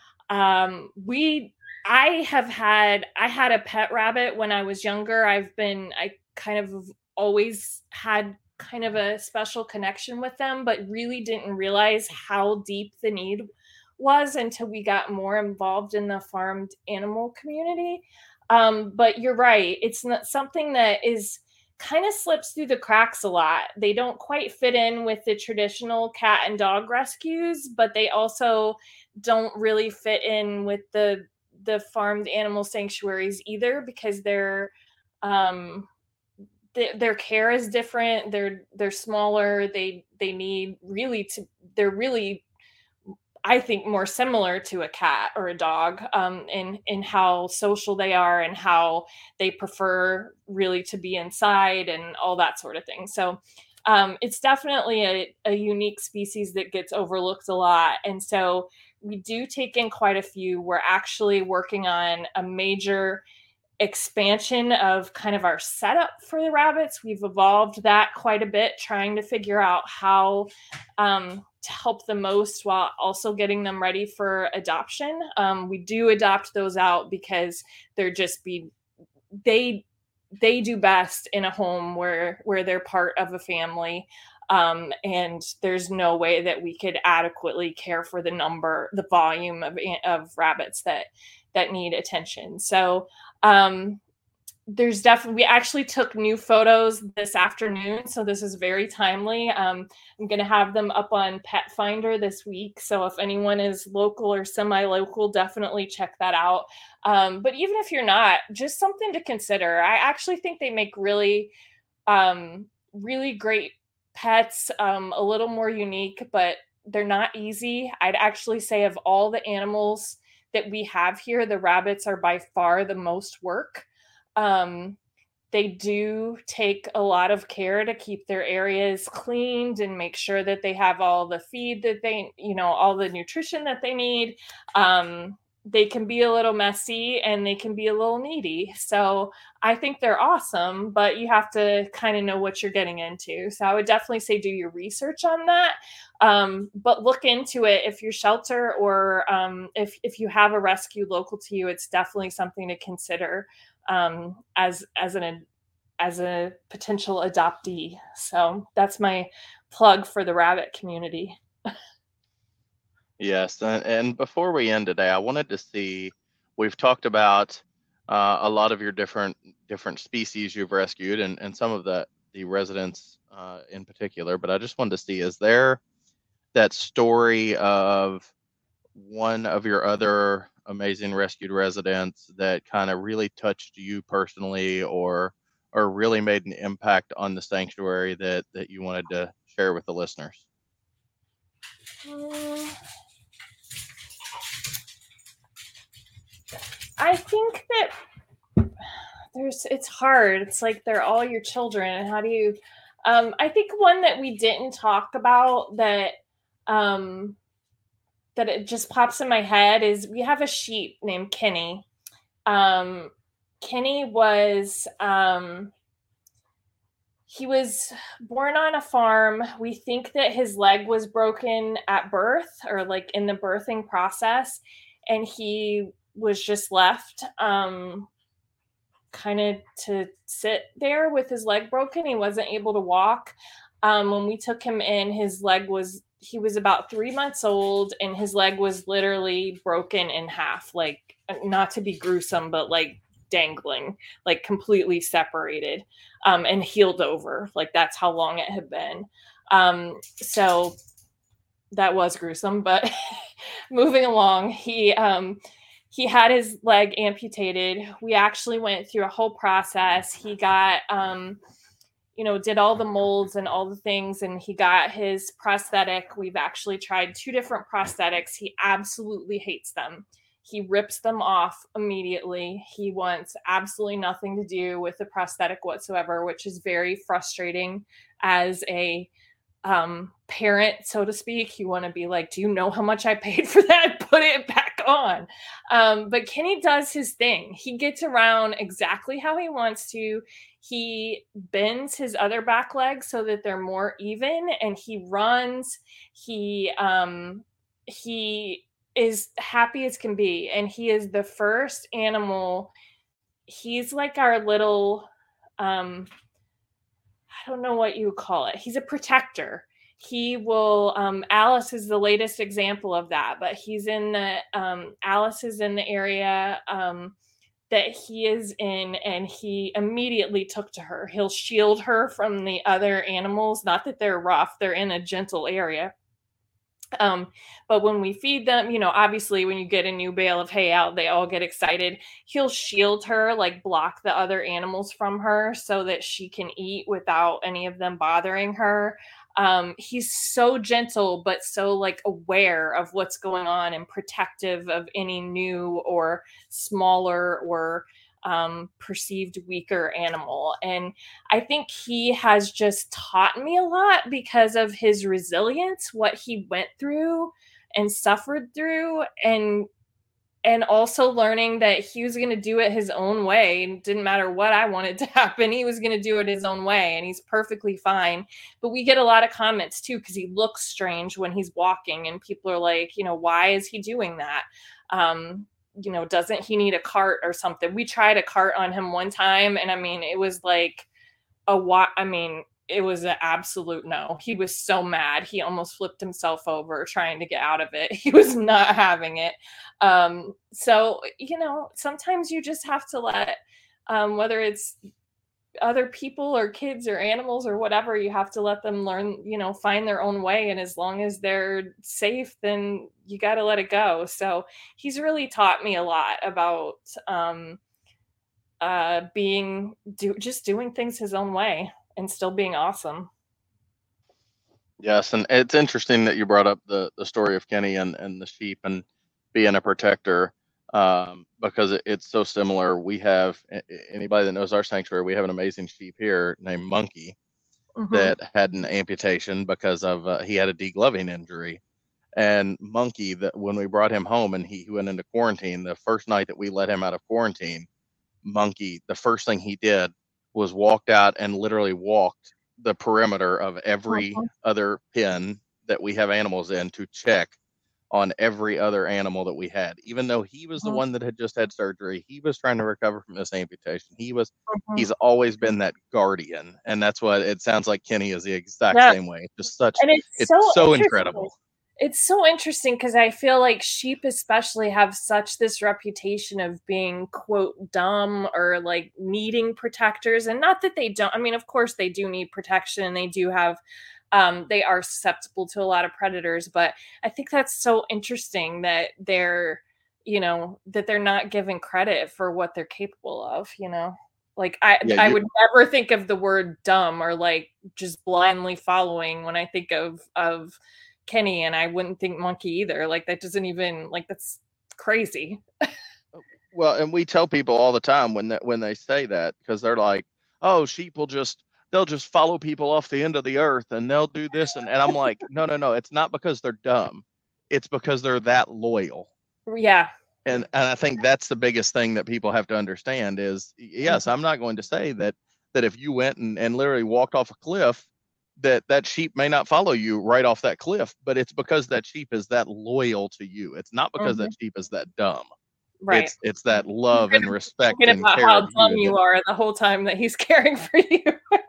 um, we I have had, I had a pet rabbit when I was younger. I've been, I kind of always had kind of a special connection with them, but really didn't realize how deep the need was until we got more involved in the farmed animal community. Um, but you're right. It's not something that is kind of slips through the cracks a lot. They don't quite fit in with the traditional cat and dog rescues, but they also don't really fit in with the the farmed animal sanctuaries either, because they're um th- their care is different. They're they're smaller. They they need really to they're really, I think, more similar to a cat or a dog um, in in how social they are and how they prefer really to be inside and all that sort of thing. So um, it's definitely a, a unique species that gets overlooked a lot. And so we do take in quite a few. We're actually working on a major expansion of kind of our setup for the rabbits. We've evolved that quite a bit, trying to figure out how um, to help the most while also getting them ready for adoption. Um, we do adopt those out because they're just be they they do best in a home where where they're part of a family. Um, and there's no way that we could adequately care for the number, the volume of of rabbits that that need attention. So um, there's definitely, we actually took new photos this afternoon. So this is very timely. Um, I'm going to have them up on Pet Finder this week. So if anyone is local or semi-local, definitely check that out. Um, but even if you're not, just something to consider. I actually think they make really, um, really great pets, um, a little more unique, but they're not easy. I'd actually say of all the animals that we have here, the rabbits are by far the most work. Um, they do take a lot of care to keep their areas cleaned and make sure that they have all the feed that they, you know, all the nutrition that they need. Um, they can be a little messy and they can be a little needy. So I think they're awesome, but you have to kind of know what you're getting into. So I would definitely say do your research on that. Um, but look into it if your shelter or um, if, if you have a rescue local to you, it's definitely something to consider um, as, as an, as a potential adoptee. So that's my plug for the rabbit community. Yes, and, and before we end today, I wanted to see, we've talked about uh, a lot of your different different species you've rescued and, and some of the, the residents uh, in particular, but I just wanted to see, is there that story of one of your other amazing rescued residents that kind of really touched you personally or or really made an impact on the sanctuary that, that you wanted to share with the listeners? Um, I think that there's, it's hard. It's like they're all your children. And how do you, um, I think one that we didn't talk about that, um, that it just pops in my head is we have a sheep named Kenny. Um, Kenny was, um, he was born on a farm. We think that his leg was broken at birth or like in the birthing process. And he was just left um, kind of to sit there with his leg broken. He wasn't able to walk. Um, when we took him in, his leg was, he was about three months old and his leg was literally broken in half, like not to be gruesome, but like dangling, like completely separated um, and healed over. Like that's how long it had been. Um, so that was gruesome, but moving along, he, um, he had his leg amputated. We actually went through a whole process. He got, um, you know, did all the molds and all the things, and he got his prosthetic. We've actually tried two different prosthetics. He absolutely hates them. He rips them off immediately. He wants absolutely nothing to do with the prosthetic whatsoever, which is very frustrating as a um, parent, so to speak. You want to be like, do you know how much I paid for that? Put it back on. Um, but Kenny does his thing. He gets around exactly how he wants to. He bends his other back legs so that they're more even, and he runs. He, um, he, is happy as can be, and he is the first animal. He's like our little um I don't know what you call it. He's a protector. He will um Alice is the latest example of that, but he's in the um Alice is in the area um that he is in, and he immediately took to her. He'll shield her from the other animals, not that they're rough, they're in a gentle area. Um, but when we feed them, you know, obviously when you get a new bale of hay out, they all get excited. He'll shield her, like block the other animals from her so that she can eat without any of them bothering her. Um, he's so gentle, but so like aware of what's going on and protective of any new or smaller or um, perceived weaker animal. And I think he has just taught me a lot because of his resilience, what he went through and suffered through, and and also learning that he was going to do it his own way. It didn't matter what I wanted to happen. He was going to do it his own way, and he's perfectly fine. But we get a lot of comments too, because he looks strange when he's walking, and people are like, you know, why is he doing that? Um, you know, doesn't he need a cart or something? We tried a cart on him one time, and I mean, it was like a what? I mean, it was an absolute no. He was so mad. He almost flipped himself over trying to get out of it. He was not having it. Um, so, you know, sometimes you just have to let, um, whether it's other people or kids or animals or whatever, you have to let them learn, you know, find their own way. And as long as they're safe, then you got to let it go. So he's really taught me a lot about um, uh, being, do, just doing things his own way and still being awesome. Yes, and it's interesting that you brought up the, the story of Kenny and, and the sheep and being a protector, um, because it, it's so similar. We have, anybody that knows our sanctuary, we have an amazing sheep here named Monkey mm-hmm. that had an amputation because of, uh, he had a degloving injury. And Monkey, that when we brought him home and he went into quarantine, the first night that we let him out of quarantine, Monkey, the first thing he did was walked out and literally walked the perimeter of every uh-huh. other pen that we have animals in to check on every other animal that we had. Even though he was uh-huh. the one that had just had surgery, he was trying to recover from this amputation. He was, uh-huh. he's always been that guardian. And that's what it sounds like Kenny is the exact yeah. same way. Just such, and it's, it's so, so incredible. It's so interesting because I feel like sheep especially have such this reputation of being, quote, dumb or like needing protectors. And not that they don't. I mean, of course, they do need protection, and they do have um, they are susceptible to a lot of predators. But I think that's so interesting that they're, you know, that they're not given credit for what they're capable of, you know. Like I, yeah, I would never think of the word dumb or like just blindly following when I think of of Kenny, and I wouldn't think Monkey either. Like that doesn't even, like, that's crazy. Well, and we tell people all the time when that when they say that, because they're like, oh, sheep will just they'll just follow people off the end of the earth and they'll do this, and, and I'm like, no, no, no, it's not because they're dumb, it's because they're that loyal. Yeah. And and I think that's the biggest thing that people have to understand is, yes, I'm not going to say that that if you went and, and literally walked off a cliff, that that sheep may not follow you right off that cliff, but it's because that sheep is that loyal to you. It's not because mm-hmm. that sheep is that dumb. Right. It's, it's that love and respect and about care how of dumb you, you are the whole time that he's caring for you.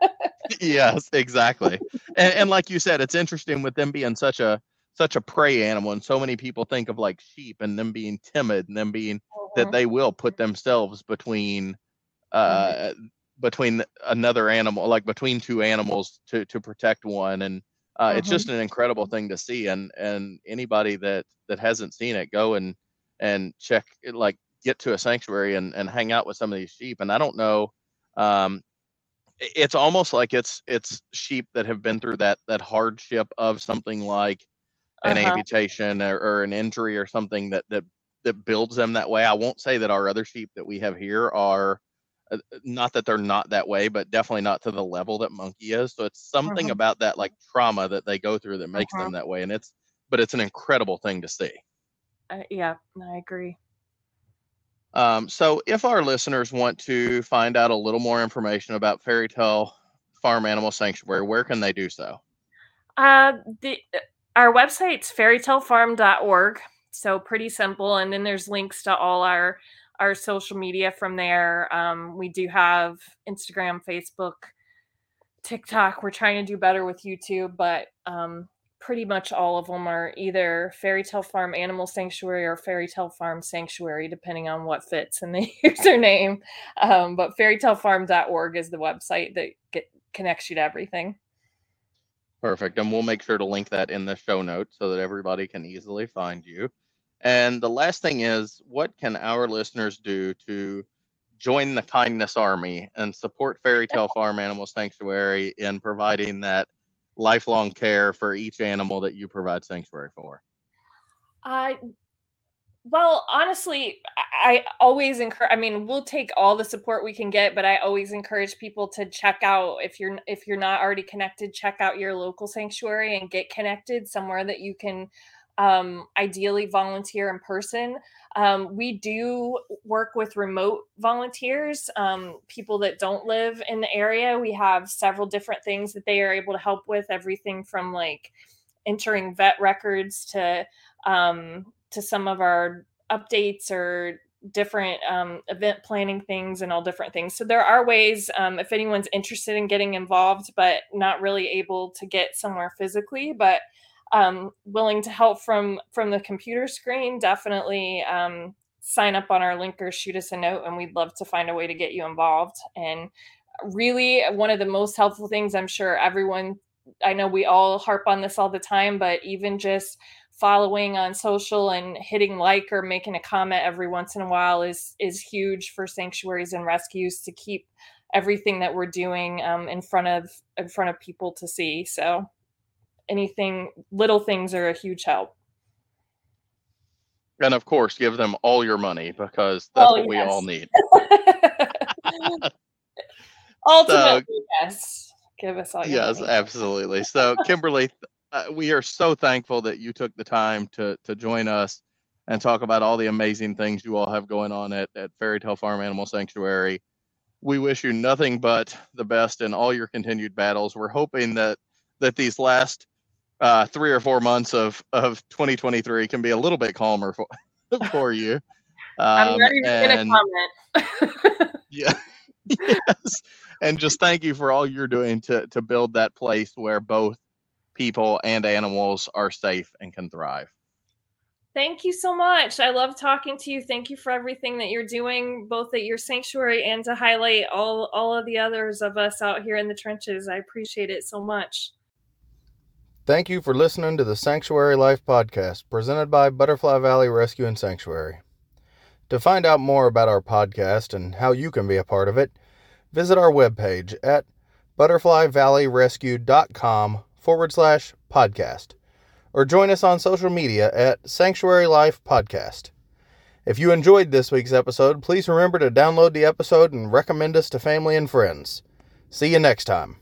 Yes, exactly. and, and like you said, it's interesting with them being such a such a prey animal, and so many people think of like sheep and them being timid and them being mm-hmm. that they will put themselves between uh mm-hmm. between another animal, like between two animals to, to protect one. And uh, mm-hmm. it's just an incredible thing to see. And, and anybody that, that hasn't seen it, go and, and check it, like get to a sanctuary and, and hang out with some of these sheep. And I don't know um, it's almost like it's it's sheep that have been through that that hardship of something like an Uh-huh. amputation or, or an injury or something that that that builds them that way. I won't say that our other sheep that we have here are uh, not that they're not that way, but definitely not to the level that Monkey is. So it's something Mhm. about that like trauma that they go through that makes Mhm. them that way, and it's but it's an incredible thing to see. Uh, yeah, I agree. Um, so if our listeners want to find out a little more information about Fairy Tale Farm Animal Sanctuary, where can they do so? Uh, the our website's fairy tale farm dot org, so pretty simple. And then there's links to all our our social media from there. Um, we do have Instagram, Facebook, TikTok. We're trying to do better with YouTube, but um, pretty much all of them are either Fairy Tale Farm Animal Sanctuary or Fairy Tale Farm Sanctuary, depending on what fits in the username. Um, but fairy tale farm dot org is the website that get, connects you to everything. Perfect. And we'll make sure to link that in the show notes so that everybody can easily find you. And the last thing is, what can our listeners do to join the Kindness Army and support Fairy Tale Farm Animal Sanctuary in providing that lifelong care for each animal that you provide sanctuary for? Uh, well, honestly, I, I always encourage, I mean, we'll take all the support we can get, but I always encourage people to check out, if you're if you're not already connected, check out your local sanctuary and get connected somewhere that you can um, ideally volunteer in person. Um, we do work with remote volunteers, um, people that don't live in the area. We have several different things that they are able to help with, everything from like entering vet records to um, to some of our updates or different um, event planning things and all different things. So there are ways, um, if anyone's interested in getting involved, but not really able to get somewhere physically, but um, willing to help from from the computer screen, definitely um, sign up on our link or shoot us a note, and we'd love to find a way to get you involved. And really, one of the most helpful things, I'm sure everyone, I know we all harp on this all the time, but even just following on social and hitting like or making a comment every once in a while is is huge for sanctuaries and rescues to keep everything that we're doing um, in front of in front of people to see. So anything, little things are a huge help. And of course, give them all your money, because that's Oh, what we yes. all need. Ultimately, so, yes. Give us all your yes, money. Absolutely. So, Kimberly, uh, we are so thankful that you took the time to to join us and talk about all the amazing things you all have going on at, at Fairy Tale Farm Animal Sanctuary. We wish you nothing but the best in all your continued battles. We're hoping that that these last uh, three or four months of, of twenty twenty-three can be a little bit calmer for, for you. Um, I'm ready to and, get a comment. yeah, yes. And just thank you for all you're doing to, to build that place where both people and animals are safe and can thrive. Thank you so much. I love talking to you. Thank you for everything that you're doing, both at your sanctuary and to highlight all, all of the others of us out here in the trenches. I appreciate it so much. Thank you for listening to the Sanctuary Life Podcast, presented by Butterfly Valley Rescue and Sanctuary. To find out more about our podcast and how you can be a part of it, visit our webpage at butterflyvalleyrescue.com forward slash podcast, or join us on social media at Sanctuary Life Podcast. If you enjoyed this week's episode, please remember to download the episode and recommend us to family and friends. See you next time.